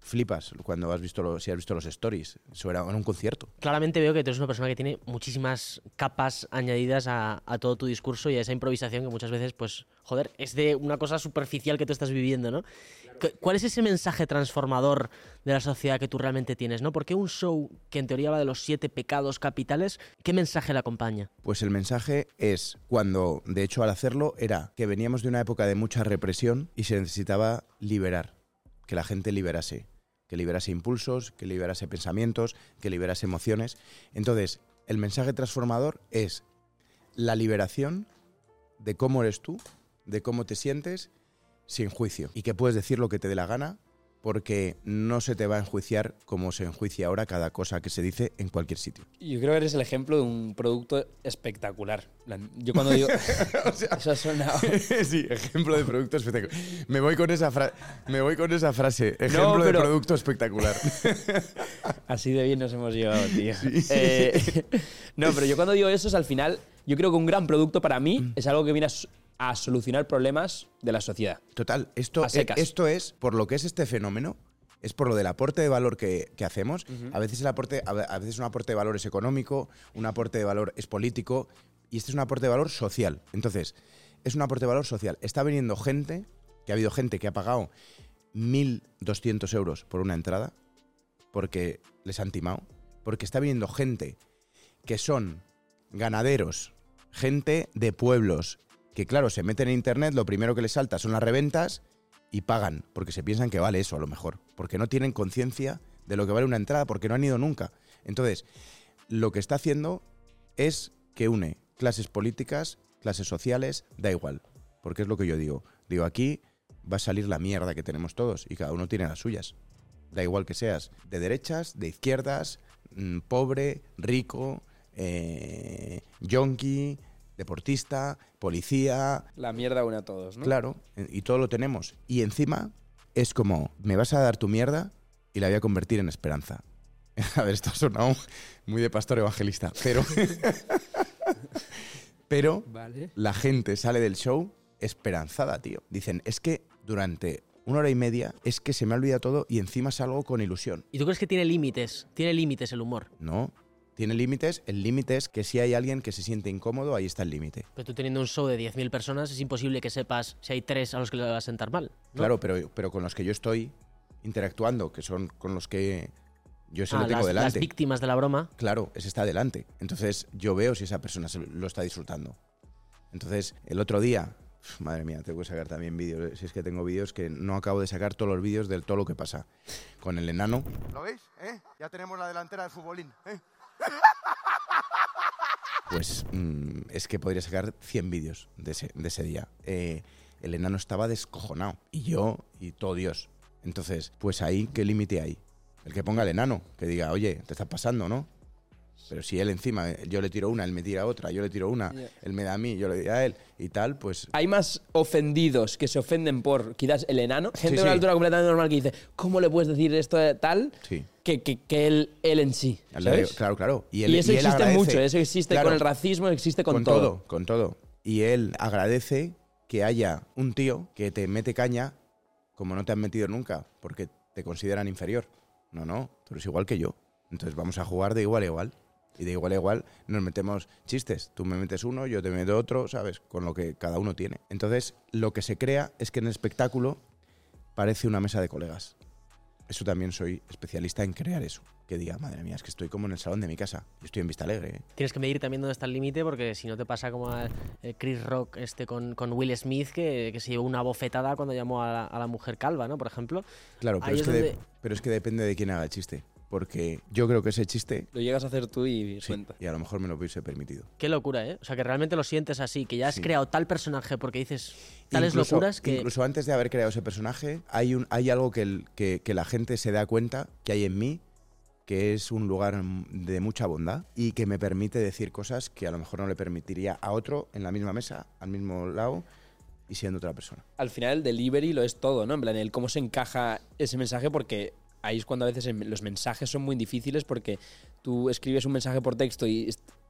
flipas cuando si has visto los stories. Eso era en un concierto. Claramente veo que tú eres una persona que tiene muchísimas capas añadidas a todo tu discurso y a esa improvisación que muchas veces, pues, joder, es de una cosa superficial que tú estás viviendo, ¿no? ¿Cuál es ese mensaje transformador de la sociedad que tú realmente tienes, ¿no? Porque un show que en teoría va de los 7 pecados capitales, ¿qué mensaje le acompaña? Pues el mensaje es cuando, de hecho, al hacerlo, era que veníamos de una época de mucha represión y se necesitaba liberar, que la gente liberase impulsos, que liberase pensamientos, que liberase emociones. Entonces, el mensaje transformador es la liberación de cómo eres tú, de cómo te sientes, sin juicio. Y que puedes decir lo que te dé la gana, porque no se te va a enjuiciar como se enjuicia ahora cada cosa que se dice en cualquier sitio. Yo creo que eres el ejemplo de un producto espectacular. Yo cuando digo... O sea, eso ha sonado... sí, ejemplo de producto espectacular. Me voy con esa frase. Ejemplo de producto espectacular. Así de bien nos hemos llevado, tío. Sí. No, pero yo cuando digo eso es al final... Yo creo que un gran producto para mí es algo que viene a solucionar problemas de la sociedad. Total, esto es, por lo que es este fenómeno, es por lo del aporte de valor que hacemos. A veces un aporte de valor es económico, un aporte de valor es político, y este es un aporte de valor social. Entonces, es un aporte de valor social. Está viniendo gente, que ha habido gente que ha pagado 1.200 euros por una entrada, porque les han timado, porque está viniendo gente que son ganaderos, gente de pueblos, que claro, se meten en internet, lo primero que les salta son las reventas y pagan, porque se piensan que vale eso a lo mejor, porque no tienen conciencia de lo que vale una entrada, porque no han ido nunca. Entonces, lo que está haciendo es que une clases políticas, clases sociales, da igual, porque es lo que yo digo. Digo, aquí va a salir la mierda que tenemos todos y cada uno tiene las suyas. Da igual que seas de derechas, de izquierdas, pobre, rico, yonki, deportista, policía... La mierda une a todos, ¿no? Claro, y todo lo tenemos. Y encima es como, me vas a dar tu mierda y la voy a convertir en esperanza. A ver, esto ha sonado muy de pastor evangelista, pero vale. La gente sale del show esperanzada, tío. Dicen, es que durante 1 hora y media es que se me ha olvidado todo y encima salgo con ilusión. ¿Y tú crees que tiene límites? ¿Tiene límites el humor? No. Tiene límites. El límite es que si hay alguien que se siente incómodo, ahí está el límite. Pero tú teniendo un show de 10.000 personas, es imposible que sepas si hay 3 a los que le va a sentar mal, ¿no? Claro, pero con los que yo estoy interactuando, que son con los que yo se lo tengo delante. Las víctimas de la broma. Claro, ese está delante. Entonces yo veo si esa persona lo está disfrutando. Entonces, el otro día... Madre mía, tengo que sacar también vídeos. Si es que tengo vídeos que no acabo de sacar todos los vídeos de todo lo que pasa con el enano. ¿Lo veis? Ya tenemos la delantera del futbolín. Pues es que podría sacar 100 vídeos de ese día. El enano estaba descojonado. Y yo, y todo Dios. Entonces, pues ahí, ¿qué límite hay? El que ponga el enano, que diga, oye, te estás pasando, ¿no? Pero si él encima, yo le tiro una, él me tira otra, yo le tiro una, él me da a mí, yo le doy a él y tal, pues... Hay más ofendidos que se ofenden por quizás el enano, gente de una altura completamente normal que dice, ¿cómo le puedes decir esto de tal? Sí. Que él en sí, ¿sabes? Claro. Y eso existe agradece, mucho, eso existe claro, con el racismo, existe con todo. Con todo. Y él agradece que haya un tío que te mete caña como no te han metido nunca, porque te consideran inferior. No, tú eres igual que yo. Entonces vamos a jugar de igual a igual. Y de igual a igual nos metemos chistes. Tú me metes uno, yo te meto otro, ¿sabes? Con lo que cada uno tiene. Entonces, lo que se crea es que en el espectáculo parece una mesa de colegas. Eso también soy especialista en crear eso. Que diga, madre mía, es que estoy como en el salón de mi casa. Yo estoy en Vista Alegre. Tienes que medir también dónde está el límite, porque si no te pasa como a Chris Rock con Will Smith, que se llevó una bofetada cuando llamó a la mujer calva, ¿no? Por ejemplo. Claro, pero es que depende de quién haga el chiste. Porque yo creo que ese chiste... Lo llegas a hacer tú y sí, cuenta. Y a lo mejor me lo hubiese permitido. Qué locura, ¿eh? O sea, que realmente lo sientes así, que ya has creado tal personaje porque dices tales locuras que... Incluso antes de haber creado ese personaje, hay algo que la gente se da cuenta que hay en mí, que es un lugar de mucha bondad y que me permite decir cosas que a lo mejor no le permitiría a otro en la misma mesa, al mismo lado y siendo otra persona. Al final el delivery lo es todo, ¿no? En plan, el cómo se encaja ese mensaje, porque... Ahí es cuando a veces los mensajes son muy difíciles, porque tú escribes un mensaje por texto y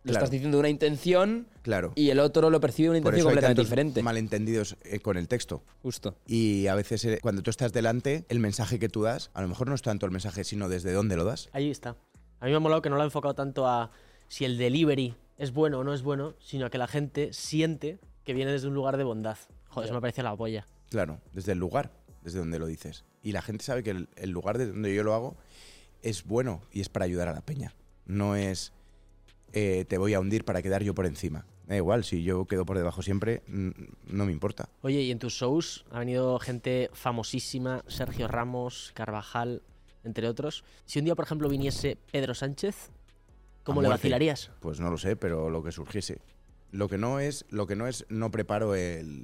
lo estás diciendo de una intención Claro. y el otro lo percibe de una Por intención eso hay completamente tantos diferente. malentendidos con el texto. Justo. Y a veces cuando tú estás delante, el mensaje que tú das, a lo mejor no es tanto el mensaje, sino desde dónde lo das. Ahí está. A mí me ha molado que no lo ha enfocado tanto a si el delivery es bueno o no es bueno, sino a que la gente siente que viene desde un lugar de bondad. Joder, eso me parece la polla. Claro, desde el lugar, desde donde lo dices. Y la gente sabe que el lugar de donde yo lo hago es bueno y es para ayudar a la peña. No es te voy a hundir para quedar yo por encima. Da igual, si yo quedo por debajo siempre, no me importa. Oye, y en tus shows ha venido gente famosísima, Sergio Ramos, Carvajal, entre otros. Si un día, por ejemplo, viniese Pedro Sánchez, ¿cómo A le muerte. vacilarías? Pues no lo sé, pero lo que surgiese. Lo que no es, no preparo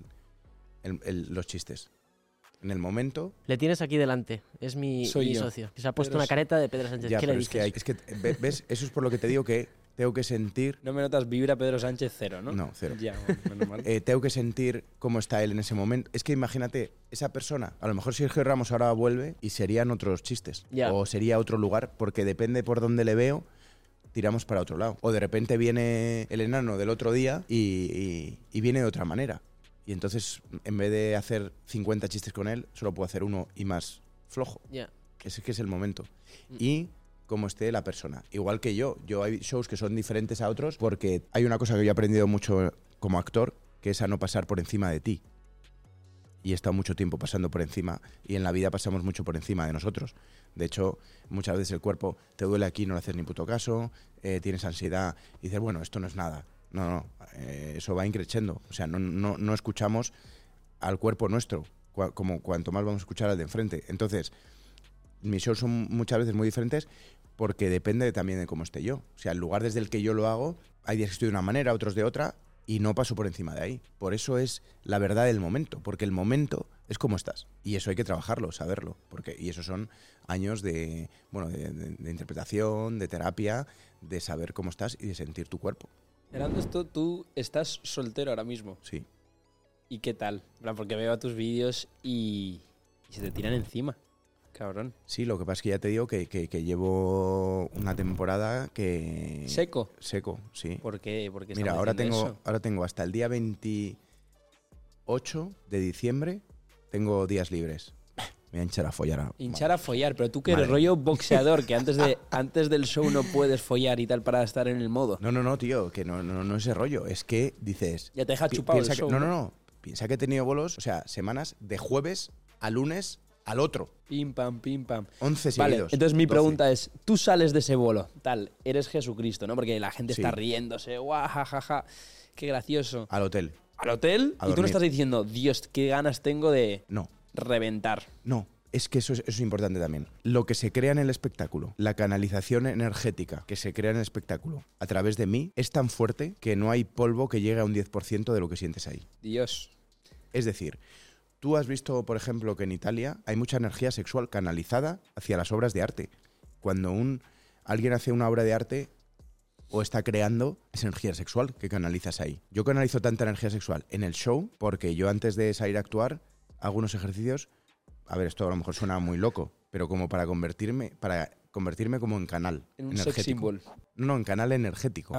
los chistes. En el momento. Le tienes aquí delante, es mi Soy yo. socio. Que se ha puesto Pedro una careta de Pedro Sánchez. Ya, ¿Qué le pero dices? es que ¿ves? Eso es por lo que te digo que tengo que sentir. No me notas vibra Pedro Sánchez 0, ¿no? No, 0. Ya, menos mal. Tengo que sentir cómo está él en ese momento. Es que imagínate, esa persona, a lo mejor Sergio Ramos ahora vuelve y serían otros chistes. Ya. O sería otro lugar, porque depende por dónde le veo, tiramos para otro lado. O de repente viene el enano del otro día y viene de otra manera. Y entonces, en vez de hacer 50 chistes con él, solo puedo hacer uno y más flojo. Ya. Ese que es el momento. Y cómo esté la persona. Igual que yo hay shows que son diferentes a otros porque hay una cosa que yo he aprendido mucho como actor, que es a no pasar por encima de ti. Y he estado mucho tiempo pasando por encima, y en la vida pasamos mucho por encima de nosotros. De hecho, muchas veces el cuerpo te duele aquí, no le haces ni puto caso, tienes ansiedad y dices, bueno, esto no es nada. No, eso va increciendo. O sea, no escuchamos al cuerpo nuestro, como cuanto más vamos a escuchar al de enfrente. Entonces, mis shows son muchas veces muy diferentes porque depende también de cómo esté yo. O sea, el lugar desde el que yo lo hago, hay días que estoy de una manera, otros de otra, y no paso por encima de ahí. Por eso es la verdad del momento, porque el momento es cómo estás. Y eso hay que trabajarlo, saberlo. Y eso son años de interpretación, de terapia, de saber cómo estás y de sentir tu cuerpo. Esperando esto, tú estás soltero ahora mismo. Sí. ¿Y qué tal? En plan, porque veo tus vídeos y se te tiran encima. Cabrón. Sí, lo que pasa es que ya te digo que llevo una temporada que... ¿Seco? Seco, sí. ¿Por qué? ¿Por qué Mira, estamos diciendo eso? ahora tengo hasta el día 28 de diciembre, tengo días libres. Me voy a hinchar a follar. Hinchar a follar, pero tú que eres Madre. rollo boxeador, que antes del show no puedes follar y tal para estar en el modo. No, tío, que no es ese rollo. Es que dices... Ya te deja chupado el piensa show. no. Piensa que he tenido bolos, o sea, semanas de jueves a lunes al otro. Pim, pam, pim, pam. 11 Vale, seguidos. entonces mi 12. pregunta es, tú sales de ese bolo, tal, eres Jesucristo, ¿no? Porque la gente Sí. está riéndose, guau, jajaja, qué gracioso. Al hotel. ¿Al hotel? A Y tú no dormir. estás diciendo, Dios, qué ganas tengo de No. reventar. No, es que eso es importante también. Lo que se crea en el espectáculo, la canalización energética que se crea en el espectáculo a través de mí, es tan fuerte que no hay polvo que llegue a un 10% de lo que sientes ahí. Dios. Es decir, tú has visto, por ejemplo, que en Italia hay mucha energía sexual canalizada hacia las obras de arte. Cuando alguien hace una obra de arte o está creando, es energía sexual que canalizas ahí. Yo canalizo tanta energía sexual en el show porque yo antes de salir a actuar hago unos ejercicios. A ver, esto a lo mejor suena muy loco, pero como para convertirme como en canal En un energético. sex symbol. No, en canal energético.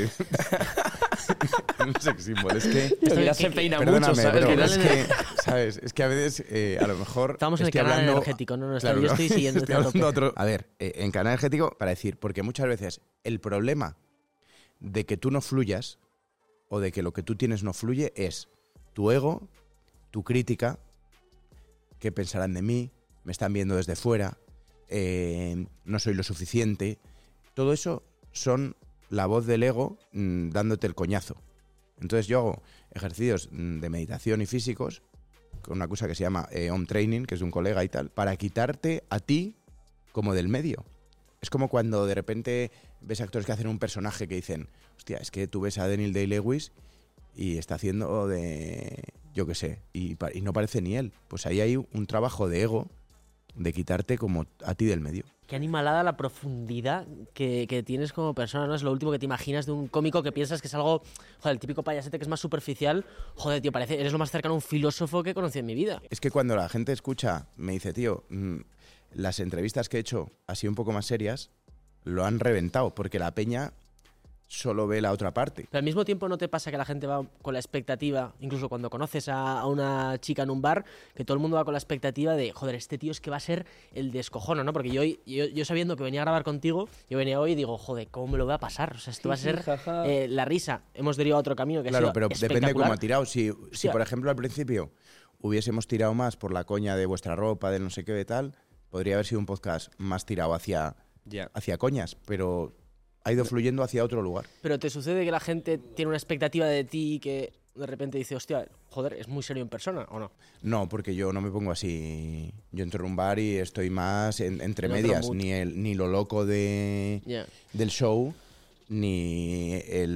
Un sex symbol. Es que... Esto ya se peina Perdóname, mucho, ¿sabes? pero Que no es le- que, ¿sabes? Es que a veces, a lo mejor... Estamos en el estoy canal hablando- energético, no, Claro, yo estoy siguiendo estoy este hablando tope. otro- A ver, en canal energético, para decir, porque muchas veces el problema de que tú no fluyas o de que lo que tú tienes no fluye es tu ego, tu crítica, qué pensarán de mí, me están viendo desde fuera, no soy lo suficiente. Todo eso son la voz del ego dándote el coñazo. Entonces yo hago ejercicios de meditación y físicos con una cosa que se llama Home Training, que es de un colega y tal, para quitarte a ti como del medio. Es como cuando de repente ves actores que hacen un personaje que dicen, hostia, es que tú ves a Daniel Day-Lewis y está haciendo de, yo qué sé, y no parece ni él. Pues ahí hay un trabajo de ego, de quitarte como a ti del medio. Qué animalada la profundidad que tienes como persona, ¿no? Es lo último que te imaginas de un cómico que piensas que es algo... Joder, el típico payasete que es más superficial. Joder, tío, parece... Eres lo más cercano a un filósofo que he conocido en mi vida. Es que cuando la gente escucha, me dice, tío, las entrevistas que he hecho así un poco más serias, lo han reventado, porque la peña solo ve la otra parte. Pero al mismo tiempo no te pasa que la gente va con la expectativa, incluso cuando conoces a una chica en un bar, que todo el mundo va con la expectativa de, joder, este tío es que va a ser el descojono, ¿no? Porque yo sabiendo que venía a grabar contigo, yo venía hoy y digo, joder, ¿cómo me lo voy a pasar? O sea, esto va a ser la risa. Hemos derivado a otro camino que Claro, ha sido pero depende de cómo ha tirado. Si Hostia. por ejemplo, al principio hubiésemos tirado más por la coña de vuestra ropa, del no sé qué de tal, podría haber sido un podcast más tirado hacia coñas, pero ha ido fluyendo hacia otro lugar. Pero ¿te sucede que la gente tiene una expectativa de ti que de repente dice, hostia, joder, es muy serio en persona, ¿o no? No, porque yo no me pongo así. Yo entro en un bar y estoy más entre En otro medias, mood. ni lo loco del show, ni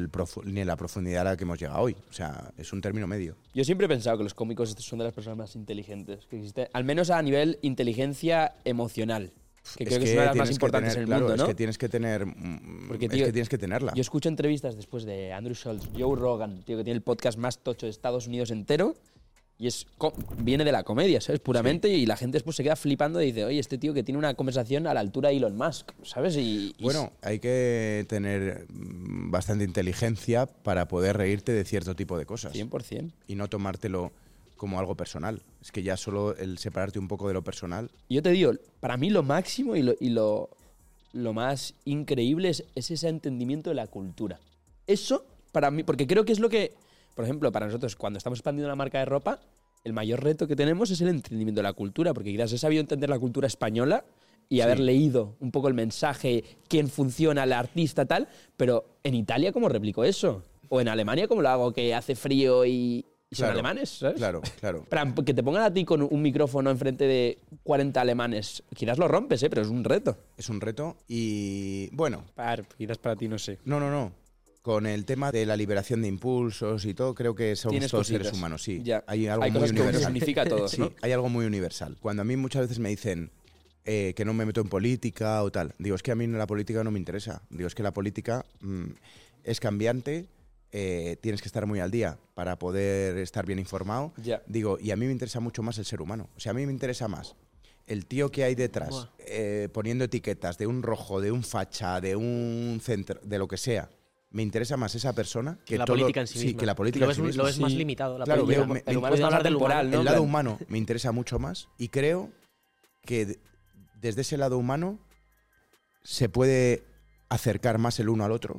la profundidad a la que hemos llegado hoy. O sea, es un término medio. Yo siempre he pensado que los cómicos son de las personas más inteligentes que existen, al menos a nivel inteligencia emocional, que creo que es una de las más importantes en el mundo, ¿no? Es que tienes que tener, Porque, es tío, que tienes que tenerla. Yo escucho entrevistas después de Andrew Schultz, Joe Rogan, tío, que tiene el podcast más tocho de Estados Unidos entero, y viene de la comedia, ¿sabes? Puramente, y la gente después se queda flipando y dice, oye, este tío que tiene una conversación a la altura de Elon Musk, ¿sabes? Bueno, hay que tener bastante inteligencia para poder reírte de cierto tipo de cosas. 100%. Y no tomártelo como algo personal. Es que ya solo el separarte un poco de lo personal. Y yo te digo, para mí lo máximo y lo más increíble es ese entendimiento de la cultura. Eso, para mí, porque creo que es lo que, por ejemplo, para nosotros, cuando estamos expandiendo una marca de ropa, el mayor reto que tenemos es el entendimiento de la cultura, porque quizás he sabido entender la cultura española y haber leído un poco el mensaje, quién funciona, el artista, tal, pero en Italia, ¿cómo replico eso? O en Alemania, ¿cómo lo hago? Que hace frío y son alemanes, ¿sabes? Claro. Pero que te pongan a ti con un micrófono enfrente de 40 alemanes, quizás lo rompes, pero es un reto. Es un reto y, bueno... Quizás para ti, no sé. No. Con el tema de la liberación de impulsos y todo, creo que somos Tienes todos cositas. seres humanos, sí. Ya. Hay algo Hay muy cosas que universal. unifica a todos, Sí, ¿no? hay algo muy universal. Cuando a mí muchas veces me dicen que no me meto en política o tal, digo, es que a mí la política no me interesa. Digo, es que la política es cambiante, tienes que estar muy al día para poder estar bien informado. Ya. Digo, y a mí me interesa mucho más el ser humano. O sea, a mí me interesa más el tío que hay detrás, poniendo etiquetas de un rojo, de un facha, de un centro, de lo que sea. Me interesa más esa persona que la todo, política en sí misma. Sí, que la política en sí misma. Lo ves más Sí. limitado. La Claro, política. el humano es más hablar del temporal, humano. ¿no? El lado plan- humano me interesa mucho más y creo que desde ese lado humano se puede acercar más el uno al otro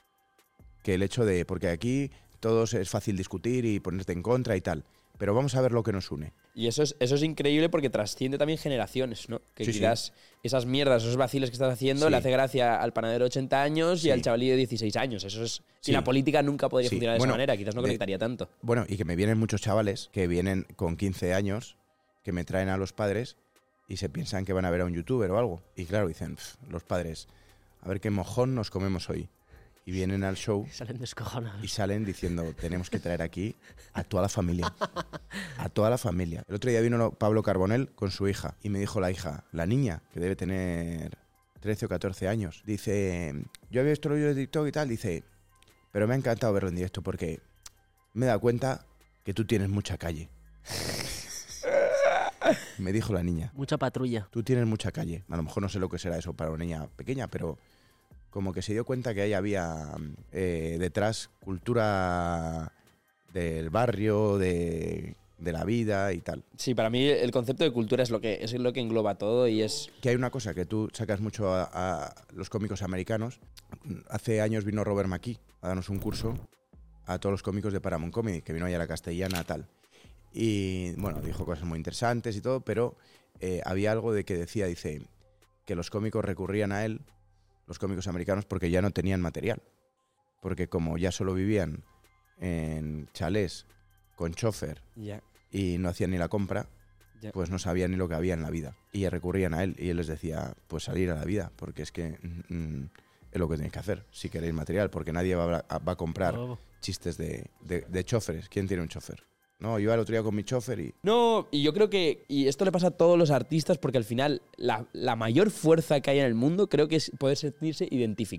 que el hecho de... Porque aquí todos es fácil discutir y ponerte en contra y tal, pero vamos a ver lo que nos une. Y eso es increíble porque trasciende también generaciones, ¿no? Que Sí, quizás esas mierdas, esos vaciles que estás haciendo Sí. le hace gracia al panadero de 80 años y Sí. al chavalí de 16 años. Eso es... Sí. Y la política nunca podría Sí. funcionar de Bueno, esa manera, quizás no de- conectaría tanto. Bueno, y que me vienen muchos chavales que vienen con 15 años, que me traen a los padres y se piensan que van a ver a un youtuber o algo. Y claro, dicen, los padres, a ver qué mojón nos comemos hoy. Y vienen al show Salen descojonados. y salen diciendo, tenemos que traer aquí a toda la familia. A toda la familia. El otro día vino Pablo Carbonell con su hija y me dijo la hija, la niña, que debe tener 13 o 14 años, dice, yo había visto los vídeos de TikTok y tal, dice, pero me ha encantado verlo en directo porque me he dado cuenta que tú tienes mucha calle. Me dijo la niña, Mucha patrulla. tú tienes mucha calle. A lo mejor no sé lo que será eso para una niña pequeña, pero como que se dio cuenta que ahí había detrás cultura del barrio, de la vida y tal. Sí, para mí el concepto de cultura es lo que engloba todo y es... Que hay una cosa que tú sacas mucho a los cómicos americanos. Hace años vino Robert McKee a darnos un curso a todos los cómicos de Paramount Comedy, que vino allá a la Castellana, tal. Y bueno, dijo cosas muy interesantes y todo, pero había algo de que decía, dice, que los cómicos recurrían a él, los cómicos americanos, porque ya no tenían material. Porque como ya solo vivían en chalés con chofer Ya. y no hacían ni la compra, Ya. pues no sabían ni lo que había en la vida. Y recurrían a él y él les decía, pues salir a la vida, porque es que es lo que tenéis que hacer, si queréis material, porque nadie va a comprar chistes de choferes. ¿Quién tiene un chofer? No, yo iba el otro día con mi chofer y... No, y yo creo que, y esto le pasa a todos los artistas, porque al final la mayor fuerza que hay en el mundo creo que es poder sentirse identificado.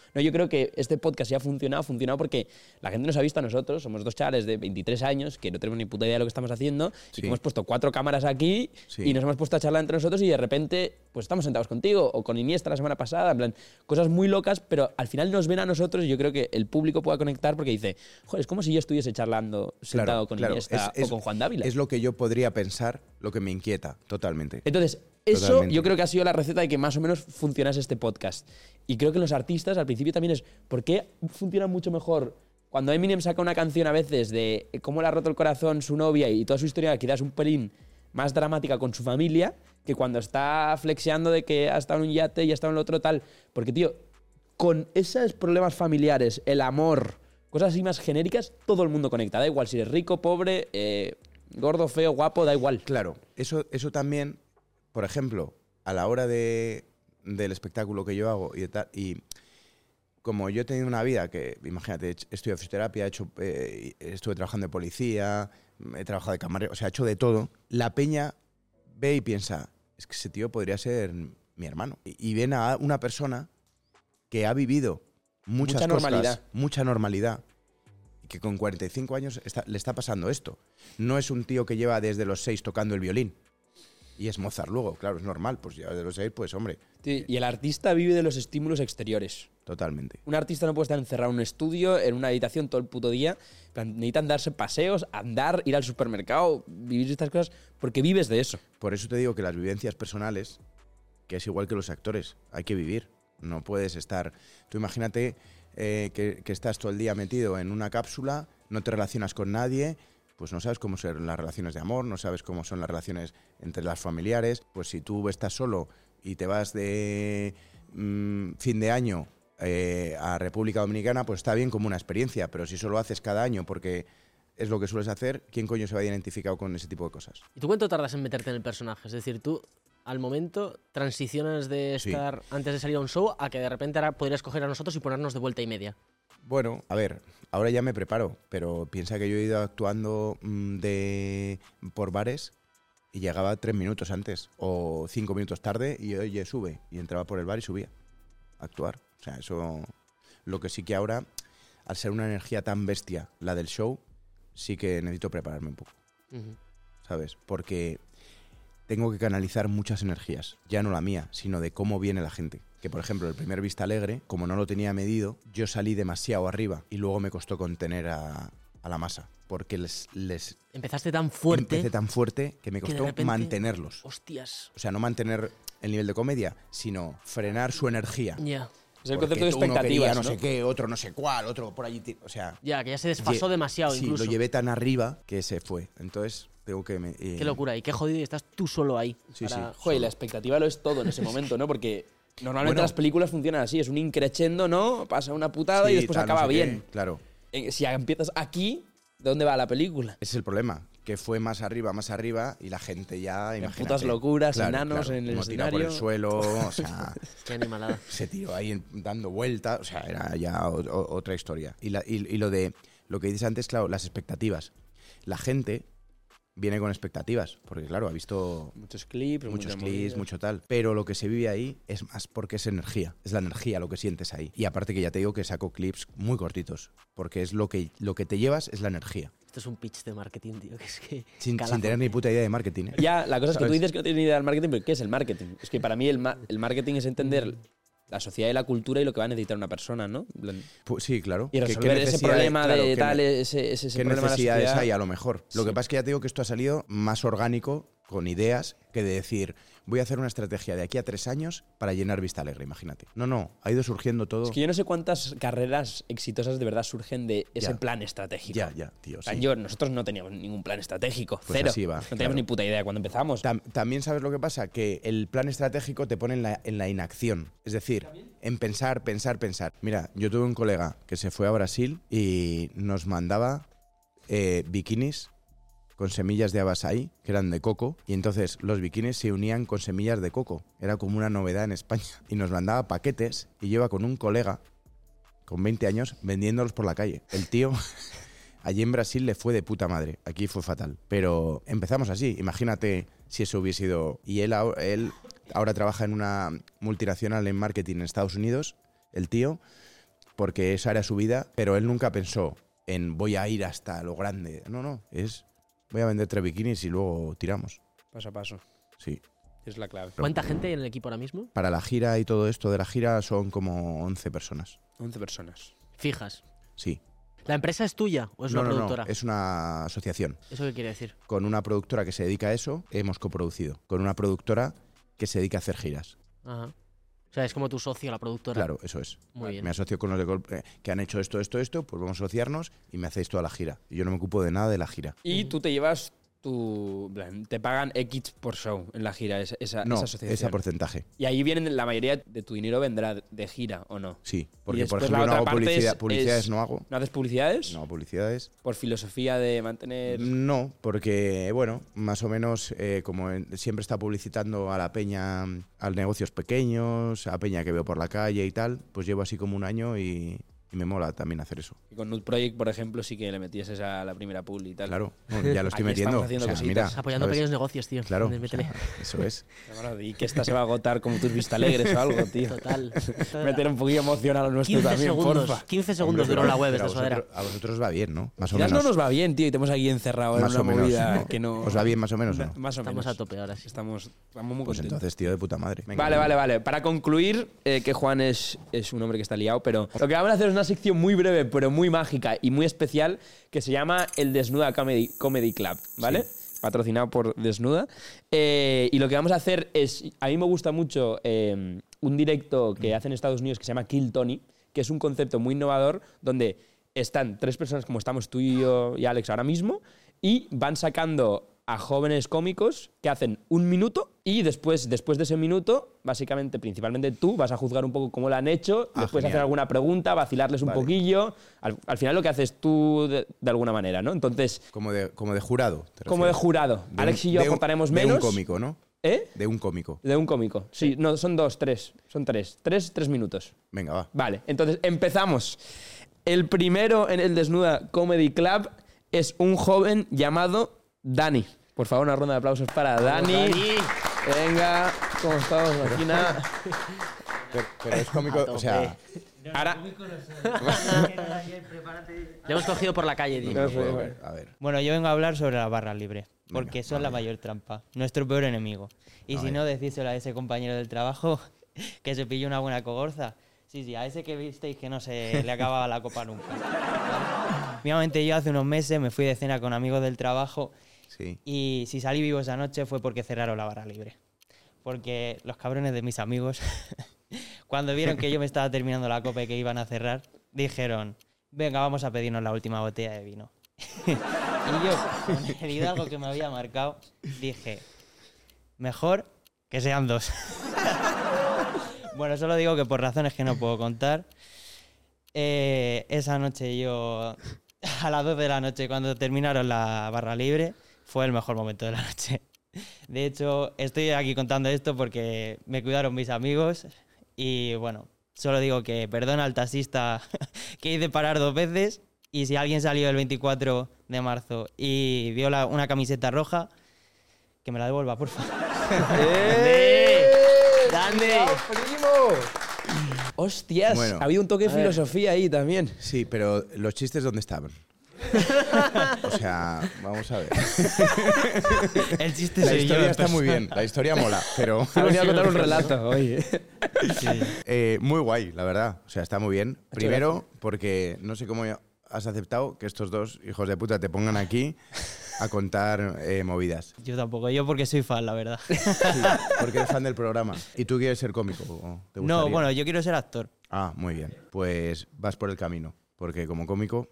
No, yo creo que este podcast ya ha funcionado porque la gente nos ha visto a nosotros, somos dos chavales de 23 años que no tenemos ni puta idea de lo que estamos haciendo y que hemos puesto 4 cámaras aquí y nos hemos puesto a charlar entre nosotros y de repente pues estamos sentados contigo o con Iniesta la semana pasada, en plan, cosas muy locas, pero al final nos ven a nosotros y yo creo que el público pueda conectar porque dice, joder, es como si yo estuviese charlando sentado con Iniesta o con Juan Dávila. Es lo que yo podría pensar, lo que me inquieta totalmente. Entonces, eso yo creo que ha sido la receta de que más o menos funcionase este podcast. Y creo que los artistas al principio también es, ¿por qué funciona mucho mejor cuando Eminem saca una canción a veces de cómo le ha roto el corazón su novia y toda su historia quizás un pelín más dramática con su familia que cuando está flexeando de que ha estado en un yate y ha estado en el otro tal? Porque, tío, con esos problemas familiares, el amor, cosas así más genéricas, todo el mundo conecta. Da igual si eres rico, pobre, gordo, feo, guapo, da igual. Claro, eso también, por ejemplo, a la hora del espectáculo que yo hago y como yo he tenido una vida que, imagínate, he estudiado fisioterapia, estuve trabajando de policía, he trabajado de camarero, o sea, he hecho de todo, la peña ve y piensa, es que ese tío podría ser mi hermano. Y ven a una persona que ha vivido mucha normalidad, y que con 45 años le está pasando esto. No es un tío que lleva desde los 6 tocando el violín. Y es Mozart luego, claro, es normal, pues ya de los 6, pues hombre. Sí, y el artista vive de los estímulos exteriores. Totalmente. Un artista no puede estar encerrado en un estudio, en una habitación todo el puto día. Necesitan darse paseos, andar, ir al supermercado, vivir estas cosas, porque vives de eso. Por eso te digo que las vivencias personales, que es igual que los actores, hay que vivir. No puedes estar... Tú imagínate que estás todo el día metido en una cápsula, no te relacionas con nadie... Pues no sabes cómo son las relaciones de amor, no sabes cómo son las relaciones entre las familiares. Pues si tú estás solo y te vas de fin de año a República Dominicana, pues está bien como una experiencia. Pero si solo haces cada año porque es lo que sueles hacer, ¿quién coño se va a identificar con ese tipo de cosas? ¿Y tú cuánto tardas en meterte en el personaje? Es decir, tú al momento transicionas de estar antes de salir a un show a que de repente ahora podrías coger a nosotros y ponernos de vuelta y media. Bueno, a ver, ahora ya me preparo, pero piensa que yo he ido actuando por bares y llegaba 3 minutos antes o 5 minutos tarde y oye, sube. Y entraba por el bar y subía a actuar. O sea, eso... Lo que sí que ahora, al ser una energía tan bestia, la del show, sí que necesito prepararme un poco. ¿Sabes? Porque tengo que canalizar muchas energías. Ya no la mía, sino de cómo viene la gente. Que, por ejemplo, el primer Vista Alegre, como no lo tenía medido, yo salí demasiado arriba y luego me costó contener a la masa. Porque les Empezaste tan fuerte. Empecé tan fuerte que me costó mantenerlos. Hostias. O sea, no mantener el nivel de comedia, sino frenar su energía. Ya. Es el concepto de uno expectativas, quería no sé qué, otro no sé cuál, otro por allí. O sea... Ya, que ya se desfasó demasiado incluso. Sí, lo llevé tan arriba que se fue. Entonces... Tengo que qué locura, y qué jodido, y estás tú solo ahí. Sí. Joder, la expectativa lo es todo en ese momento, ¿no? Porque normalmente las películas funcionan así, es un increchendo, ¿no? Pasa una putada y después acaba bien. Claro. Si empiezas aquí, ¿de dónde va la película? Ese es el problema, que fue más arriba y la gente ya, imagínate. Putas locuras, enanos en el escenario. Por el suelo, o sea... Qué animalada. Se tiró ahí dando vueltas, o sea, era ya otra historia. Y lo que dices antes, claro, las expectativas. La gente... viene con expectativas, porque claro, ha visto muchos clips, mucho tal. Pero lo que se vive ahí es más porque es energía. Es la energía lo que sientes ahí. Y aparte que ya te digo que saco clips muy cortitos, porque es lo que te llevas es la energía. Esto es un pitch de marketing, tío, que es que... Sin tener ni puta idea de marketing. Ya, la cosa es que tú dices que no tienes ni idea del marketing, pero ¿qué es el marketing? Es que para mí el marketing es entender la sociedad y la cultura y lo que va a necesitar una persona, ¿no? Pues sí, claro. Y resolver ese problema de tal, ese ¿qué problema necesidades de la sociedad? hay a lo mejor? Lo que pasa es que ya te digo que esto ha salido más orgánico, con ideas, que de decir, voy a hacer una estrategia de aquí a 3 años para llenar Vista Alegre, imagínate. No, ha ido surgiendo todo. Es que yo no sé cuántas carreras exitosas de verdad surgen de ese plan estratégico. Ya, tío. Sí. Nosotros no teníamos ningún plan estratégico. Pues cero. Así va, no teníamos ni puta idea cuando empezamos. También sabes lo que pasa, que el plan estratégico te pone en la inacción. Es decir, en pensar. Mira, yo tuve un colega que se fue a Brasil y nos mandaba bikinis con semillas de abasai, que eran de coco, y entonces los bikinis se unían con semillas de coco. Era como una novedad en España. Y nos mandaba paquetes y yo iba con un colega con 20 años vendiéndolos por la calle. El tío allí en Brasil le fue de puta madre. Aquí fue fatal. Pero empezamos así. Imagínate si eso hubiese ido... Y él ahora trabaja en una multinacional en marketing en Estados Unidos, el tío, porque esa era su vida, pero él nunca pensó en voy a ir hasta lo grande. No, voy a vender 3 bikinis y luego tiramos. Paso a paso. Sí. Es la clave. ¿Cuánta gente hay en el equipo ahora mismo? Para la gira y todo esto de la gira son como 11 personas. 11 personas. Fijas. Sí. ¿La empresa es tuya o es una productora? No, es una asociación. ¿Eso qué quiere decir? Con una productora que se dedica a eso, hemos coproducido. Con una productora que se dedica a hacer giras. Ajá. O sea, es como tu socio, la productora. Claro, eso es. Muy bien. Me asocio con los de golpe que han hecho esto, pues vamos a asociarnos y me hacéis toda la gira. Y yo no me ocupo de nada de la gira. Y tú te llevas te pagan X por show en la gira, esa asociación. Ese porcentaje. Y ahí vienen, la mayoría de tu dinero vendrá de gira, ¿o no? Sí, Y porque por después ejemplo la no otra hago parte publicidades, no hago. ¿No haces publicidades? No, publicidades. ¿Por filosofía de mantener...? No, porque, bueno, más o menos, siempre está publicitando a la peña, a negocios pequeños, a peña que veo por la calle y tal, pues llevo así como un año y me mola también hacer eso. Y con Nude Project, por ejemplo, sí que le metías esa la primera publi y tal. Claro, ya lo estoy Aquí metiendo. estamos haciendo O sea, cositas. mira, Apoyando ¿sabes? pequeños negocios, tío. Claro, Métele. o sea, eso es. Bueno, y que esta se va a agotar como tus Vistalegres o algo, tío. Total. Meter un poquillo emocional a nuestro 15 también, segundos. porfa. 15 segundos Hombre, duró la web pero esta sudadera. a vosotros va bien, ¿no? Más o Quizás menos. no nos va bien, tío, y te hemos aquí encerrado Más en o una menos. movida que no... ¿Os va bien más o menos o no? Más o menos. Estamos a tope ahora sí. Estamos muy Pues contentos. entonces, tío, de puta madre. Venga. Vale. Para concluir, que Juan es un hombre que está liado, pero lo que vamos a hacer es una sección muy breve, pero muy mágica y muy especial, que se llama el Desnuda Comedy Club, ¿vale? Sí. Patrocinado por Desnuda. Y lo que vamos a hacer es, a mí me gusta mucho un directo que hace en Estados Unidos que se llama Kill Tony, que es un concepto muy innovador donde están 3 personas como estamos tú y yo y Alex ahora mismo y van sacando a jóvenes cómicos que hacen 1 minuto y después de ese minuto, básicamente, principalmente tú, vas a juzgar un poco cómo lo han hecho, después hacer alguna pregunta, vacilarles un poquillo. Al final lo que haces tú de alguna manera, ¿no? Entonces... Como de jurado. Como de jurado. Alex y yo aportaremos menos. De un cómico, ¿no? ¿Eh? De un cómico. De un cómico. Sí, no, son 3. Son 3. 3 minutos. Venga, va. Vale, entonces empezamos. El primero en el Desnuda Comedy Club es un joven llamado Dani. Por favor, una ronda de aplausos para Dani. Venga, ¿cómo estamos, máquina? Pero es cómico, o sea... Ahora... Le hemos cogido por la calle, tío. A ver. Bueno, yo vengo a hablar sobre las barras libres, porque son la mayor trampa, nuestro peor enemigo. Y si no, decíselo a ese compañero del trabajo que se pilló una buena cogorza. Sí, a ese que visteis que no se le acababa la copa nunca. ¿Vale? Míramente, yo hace unos meses me fui de cena con amigos del trabajo. Sí. Y si salí vivo esa noche fue porque cerraron la barra libre. Porque los cabrones de mis amigos, cuando vieron que yo me estaba terminando la copa y que iban a cerrar, dijeron, venga, vamos a pedirnos la última botella de vino. Y yo, con el hidalgo que me había marcado, dije, mejor que sean 2. Bueno, solo digo que por razones que no puedo contar, esa noche yo, a las 12 de la noche, cuando terminaron la barra libre, fue el mejor momento de la noche. De hecho, estoy aquí contando esto porque me cuidaron mis amigos y, bueno, solo digo que perdona al taxista que hice parar 2 veces y si alguien salió el 24 de marzo y vio una camiseta roja, que me la devuelva, por favor. ¡Dande! ¡Primo! ¡Hostias! Bueno, ha habido un toque de filosofía ahí también. Sí, pero los chistes, ¿dónde estaban? O sea, vamos a ver. El chiste La soy historia yo, está muy bien, la historia mola, pero... Te venía a contar un relato, oye. Sí. muy guay, la verdad. O sea, está muy bien. Primero, porque no sé cómo has aceptado que estos 2 hijos de puta te pongan aquí a contar movidas. Yo tampoco, yo porque soy fan, la verdad. Sí, porque eres fan del programa. ¿Y tú quieres ser cómico? ¿O te No, gustaría? bueno, yo quiero ser actor. Ah, muy bien. Pues vas por el camino. Porque como cómico...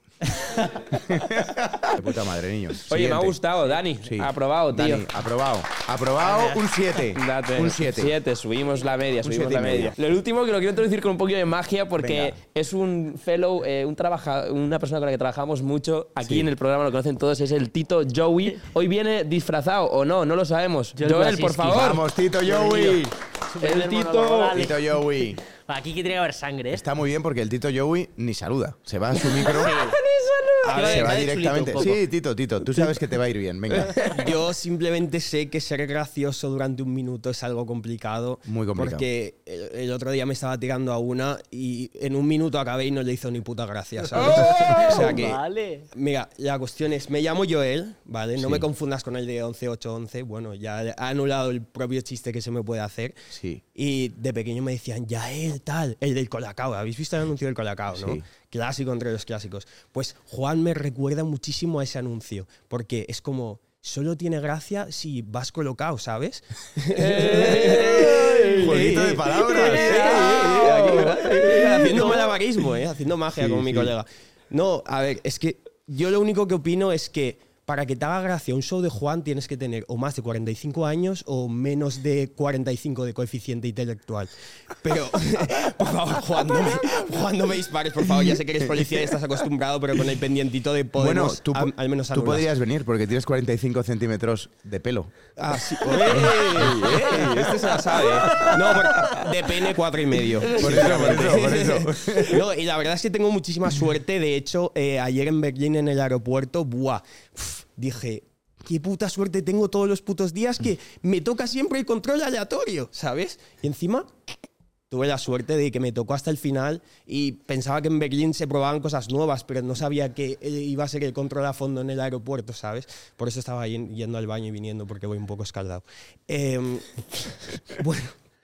De puta madre, niños. Oye, Siguiente. me ha gustado, Dani. Sí. Aprobado, tío. Dani, aprobado. Aprobado, un 7. Date. Un 7. 7, subimos la media, subimos 7 y la media. medio. Lo último que lo quiero introducir con un poquito de magia porque Venga. es un fellow, una persona con la que trabajamos mucho aquí Sí. en el programa, lo conocen todos, es el Tito Joey. Hoy viene disfrazado o no, no lo sabemos. Joel, por favor. Vamos, Tito Joey. El Tito. Tito Joey. Aquí que tiene que haber sangre, ¿eh? Está muy bien porque el Tito Joey ni saluda. Se va a su micro A ver, se va dale directamente. chulito un Sí, Tito, tú sabes que te va a ir bien, venga. Yo simplemente sé que ser gracioso durante un minuto es algo complicado. Muy complicado. Porque el otro día me estaba tirando a una y en un minuto acabé y no le hizo ni puta gracia, ¿sabes? O sea que, Vale. mira, la cuestión es, me llamo Joel, ¿vale? No Sí. me confundas con el de 11-8-11. Bueno, ya ha anulado el propio chiste que se me puede hacer. Sí. Y de pequeño me decían, Yael, tal, el del Colacao. ¿Habéis visto el anuncio del Colacao, no? Sí. Clásico entre los clásicos. Pues Juan me recuerda muchísimo a ese anuncio, porque es como, solo tiene gracia si vas colocado, ¿sabes? Jueguito de palabras. Haciendo malabarismo, haciendo magia Sí, con mi sí. colega. No, a ver, es que yo lo único que opino es que para que te haga gracia un show de Juan tienes que tener o más de 45 años o menos de 45 de coeficiente intelectual. Pero, por favor, Juan, no me dispares, por favor. Ya sé que eres policía y estás acostumbrado, pero con el pendientito de Podemos, Bueno, al menos tú anulas. podrías venir porque tienes 45 centímetros de pelo. Ah, sí. Este se la sabe. No, de pene 4,5. Por eso. No, y la verdad es que tengo muchísima suerte. De hecho, ayer en Berlín, en el aeropuerto, dije, qué puta suerte tengo todos los putos días que me toca siempre el control aleatorio, ¿sabes? Y encima tuve la suerte de que me tocó hasta el final y pensaba que en Berlín se probaban cosas nuevas, pero no sabía que iba a ser el control a fondo en el aeropuerto, ¿sabes? Por eso estaba yendo al baño y viniendo, porque voy un poco escaldado. Bueno.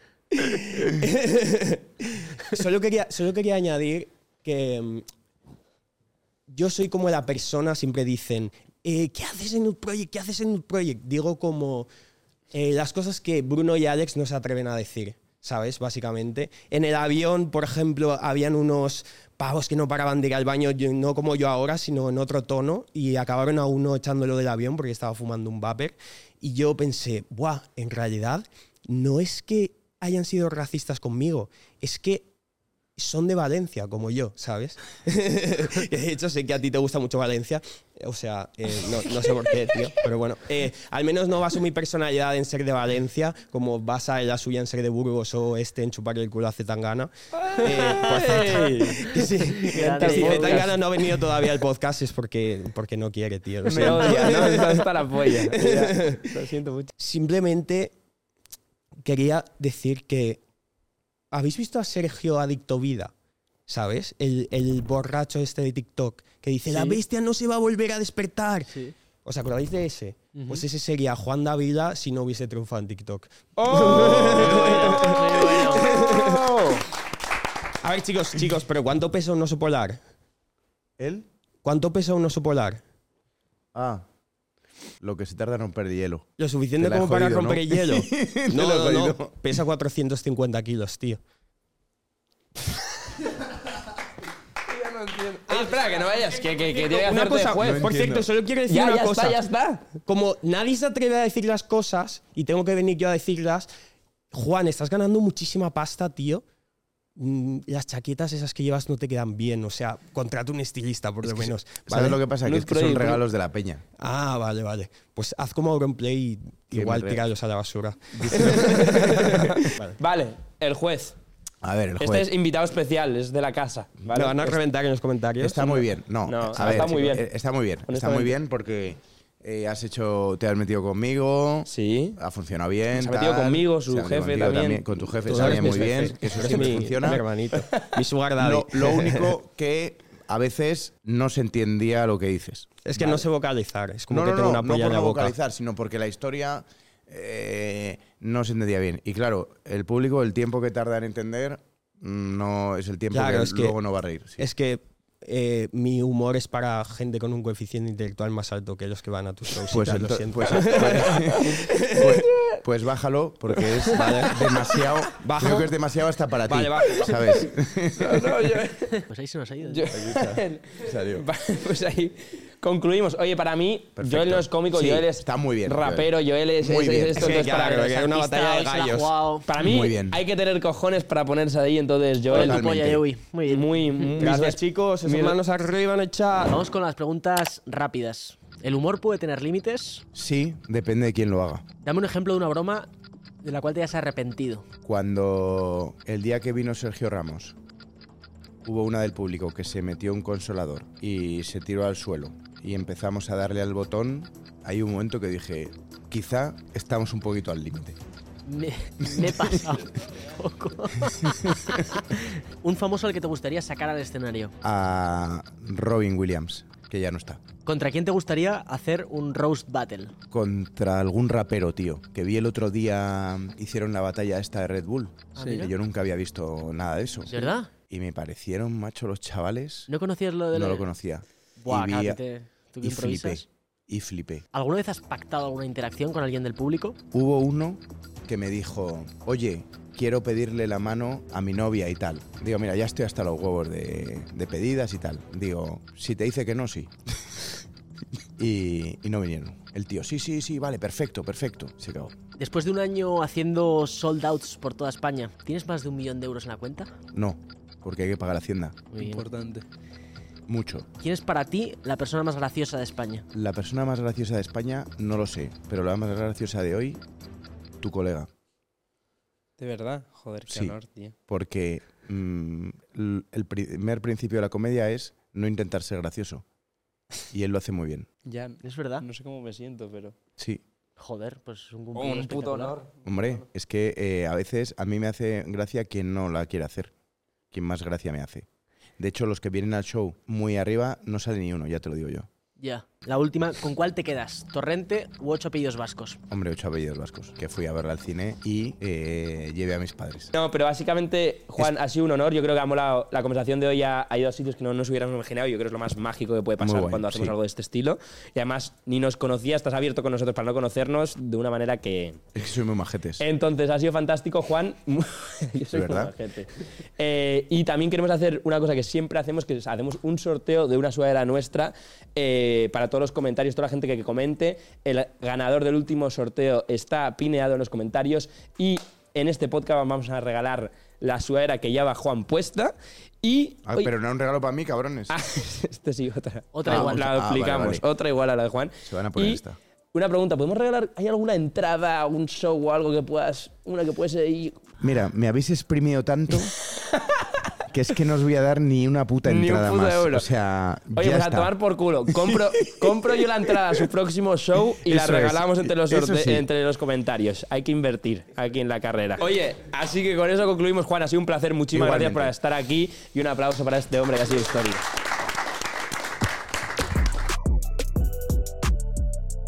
Solo quería añadir que yo soy como la persona, siempre dicen, ¿qué haces en Nude Project? ¿Qué haces en Nude Project? Digo como las cosas que Bruno y Alex no se atreven a decir, ¿sabes? Básicamente. En el avión, por ejemplo, habían unos pavos que no paraban de ir al baño, no como yo ahora, sino en otro tono, y acabaron a uno echándolo del avión porque estaba fumando un vapor. Y yo pensé, en realidad no es que hayan sido racistas conmigo, es que son de Valencia, como yo, ¿sabes? De hecho, sé que a ti te gusta mucho Valencia. O sea, no sé por qué, tío. Pero bueno, al menos no baso mi personalidad en ser de Valencia, como basa la suya en ser de Burgos o en chuparle el culo a Zetangana. Por cierto, que si Zetangana no ha venido todavía al podcast es porque no quiere, tío. Me odia, ¿no? Está hasta la polla. Lo siento mucho. Simplemente quería decir que ¿habéis visto a Sergio Adicto Vida? ¿Sabes? El borracho este de TikTok que dice, la bestia no se va a volver a despertar. Sí. ¿Os acordáis de ese? Pues ese sería Juan Dávila si no hubiese triunfado en TikTok. A ver, chicos, pero ¿cuánto pesa un oso polar? ¿Él? ¿Cuánto pesa un oso polar? Lo que se tarda en romper el hielo. Lo suficiente Te la he como para jodido, romper ¿no? el hielo. Te lo he jodido. No. Pesa 450 kilos, tío. Espera, que no vayas, que tiene que Una hacerte cosa, juez. por cierto, solo quiero decir una cosa. Ya está. Como nadie se atreve a decir las cosas y tengo que venir yo a decirlas, Juan, estás ganando muchísima pasta, tío. Las chaquetas esas que llevas no te quedan bien. O sea, contrata un estilista, por lo menos. ¿Sabes lo que pasa? Que es que son regalos de la peña. Ah, vale. Pues haz como Auronplay y Que igual me tíralos a la basura. Vale, el juez. A ver, el juez. Este es invitado especial, es de la casa. ¿vale? Me van a reventar en los comentarios. Está muy bien. No, No, a ver, está muy bien. Está muy bien. Está Honestamente. muy bien porque te has metido conmigo. Sí. Ha funcionado bien. Se ha metido tal. conmigo, su Se ha metido jefe contigo también. Con tu jefe Tú también eres muy mi bien. jefe. Eso Eres siempre mi funciona. hermanito. Mi sugar daddy. Lo único que a veces no se entendía lo que dices. Es que Vale. no sé vocalizar. Es como No, que no, tengo no, una no polla por en la no boca. vocalizar, sino porque la historia no se entendía bien. Y claro, el público, el tiempo que tarda en entender, no es el tiempo Claro, que es que- luego no va a reír. Sí. Es que mi humor es para gente con un coeficiente intelectual más alto que los que van a tus shows. y Pues, tal, lo ento- siento. pues bájalo, porque es demasiado. ¿Bajo? Creo que es demasiado hasta para ti. Vale, bajo. ¿Sabes? Pues ahí se nos ha ido. Salió. Pues ahí concluimos. Oye, para mí, Perfecto. Joel no es cómico, Sí, Joel es está muy bien, rapero, Joel es Muy bien. esto. Es que, entonces, claro, para, que era una batalla de gallos. para mí Muy bien. hay que tener cojones para ponerse ahí, entonces Joel. Totalmente. Polla, Joey. Muy bien. Muy Gracias, chicos. Esas manos arriba en el chat. Vamos con las preguntas rápidas. ¿El humor puede tener límites? Sí, depende de quién lo haga. Dame un ejemplo de una broma de la cual te hayas arrepentido. Cuando el día que vino Sergio Ramos hubo una del público que se metió un consolador y se tiró al suelo y empezamos a darle al botón, hay un momento que dije, quizá estamos un poquito al límite. Me he pasado un poco. Un famoso al que te gustaría sacar al escenario. A Robin Williams, que ya no está. ¿Contra quién te gustaría hacer un roast battle? Contra algún rapero, tío. Que vi el otro día, hicieron la batalla esta de Red Bull. Sí. Que yo nunca había visto nada de eso. ¿Verdad? Y me parecieron, macho, los chavales. ¿No conocías lo de No lo conocía. Buah, y vi ¿tú que improvisas? Flipé. ¿Alguna vez has pactado alguna interacción con alguien del público? Hubo uno que me dijo, oye, quiero pedirle la mano a mi novia y tal. Digo, mira, ya estoy hasta los huevos de pedidas y tal. Digo, si te dice que no, sí. y no vinieron. El tío, sí, vale, perfecto. Se acabó. Después de un año haciendo sold outs por toda España, ¿tienes más de 1 millón de euros en la cuenta? No, porque hay que pagar Hacienda. Muy bien. Importante. Mucho. ¿Quién es para ti la persona más graciosa de España? La persona más graciosa de España, no lo sé. Pero la más graciosa de hoy, tu colega. ¿De verdad? Joder, qué Sí, honor, tío. porque el primer principio de la comedia es no intentar ser gracioso. Y él lo hace muy bien. Ya, ¿Es verdad? no sé cómo me siento, pero... Sí. Joder, pues un cumplido Un puto espectacular. honor. Hombre, es que a veces a mí me hace gracia quien no la quiere hacer. Quien más gracia me hace. De hecho, los que vienen al show muy arriba no sale ni uno, ya te lo digo yo. Ya. La última, ¿con cuál te quedas? ¿Torrente u 8 apellidos vascos? Hombre, 8 apellidos vascos, que fui a verla al cine y llevé a mis padres. No, pero básicamente, Juan, ha sido un honor. Yo creo que ha molado. La conversación de hoy ha ido a sitios que no nos hubiéramos imaginado. Yo creo que es lo más mágico que puede pasar Muy guay, cuando hacemos sí. algo de este estilo. Y además, ni nos conocía, estás abierto con nosotros para no conocernos de una manera que... Es que soy muy majetes. Entonces, ha sido fantástico, Juan. Yo soy verdad? muy majete. Y también queremos hacer una cosa que siempre hacemos, que es hacemos un sorteo de una sudadera nuestra para todos los comentarios, toda la gente que comente. El ganador del último sorteo está pineado en los comentarios y en este podcast vamos a regalar la sudadera que lleva Juan puesta y... Pero no un regalo para mí, cabrones. Este sí, otra. Otra igual. La explicamos. vale. Otra igual a la de Juan. Se van a poner Y esta. una pregunta, ¿podemos regalar? ¿Hay alguna entrada, un show o algo que puedas... Una que puedes ir... Mira, me habéis exprimido tanto que es que no os voy a dar ni una puta Ni un entrada puto más. euro. O sea, Oye, ya pues a está. tomar por culo. Compro yo la entrada a su próximo show y la Eso es. regalamos entre Eso sí. entre los comentarios. Hay que invertir aquí en la carrera. Oye, así que con eso concluimos, Juan. Ha sido un placer. Muchísimas gracias por estar aquí y un aplauso para este hombre que ha sido histórico.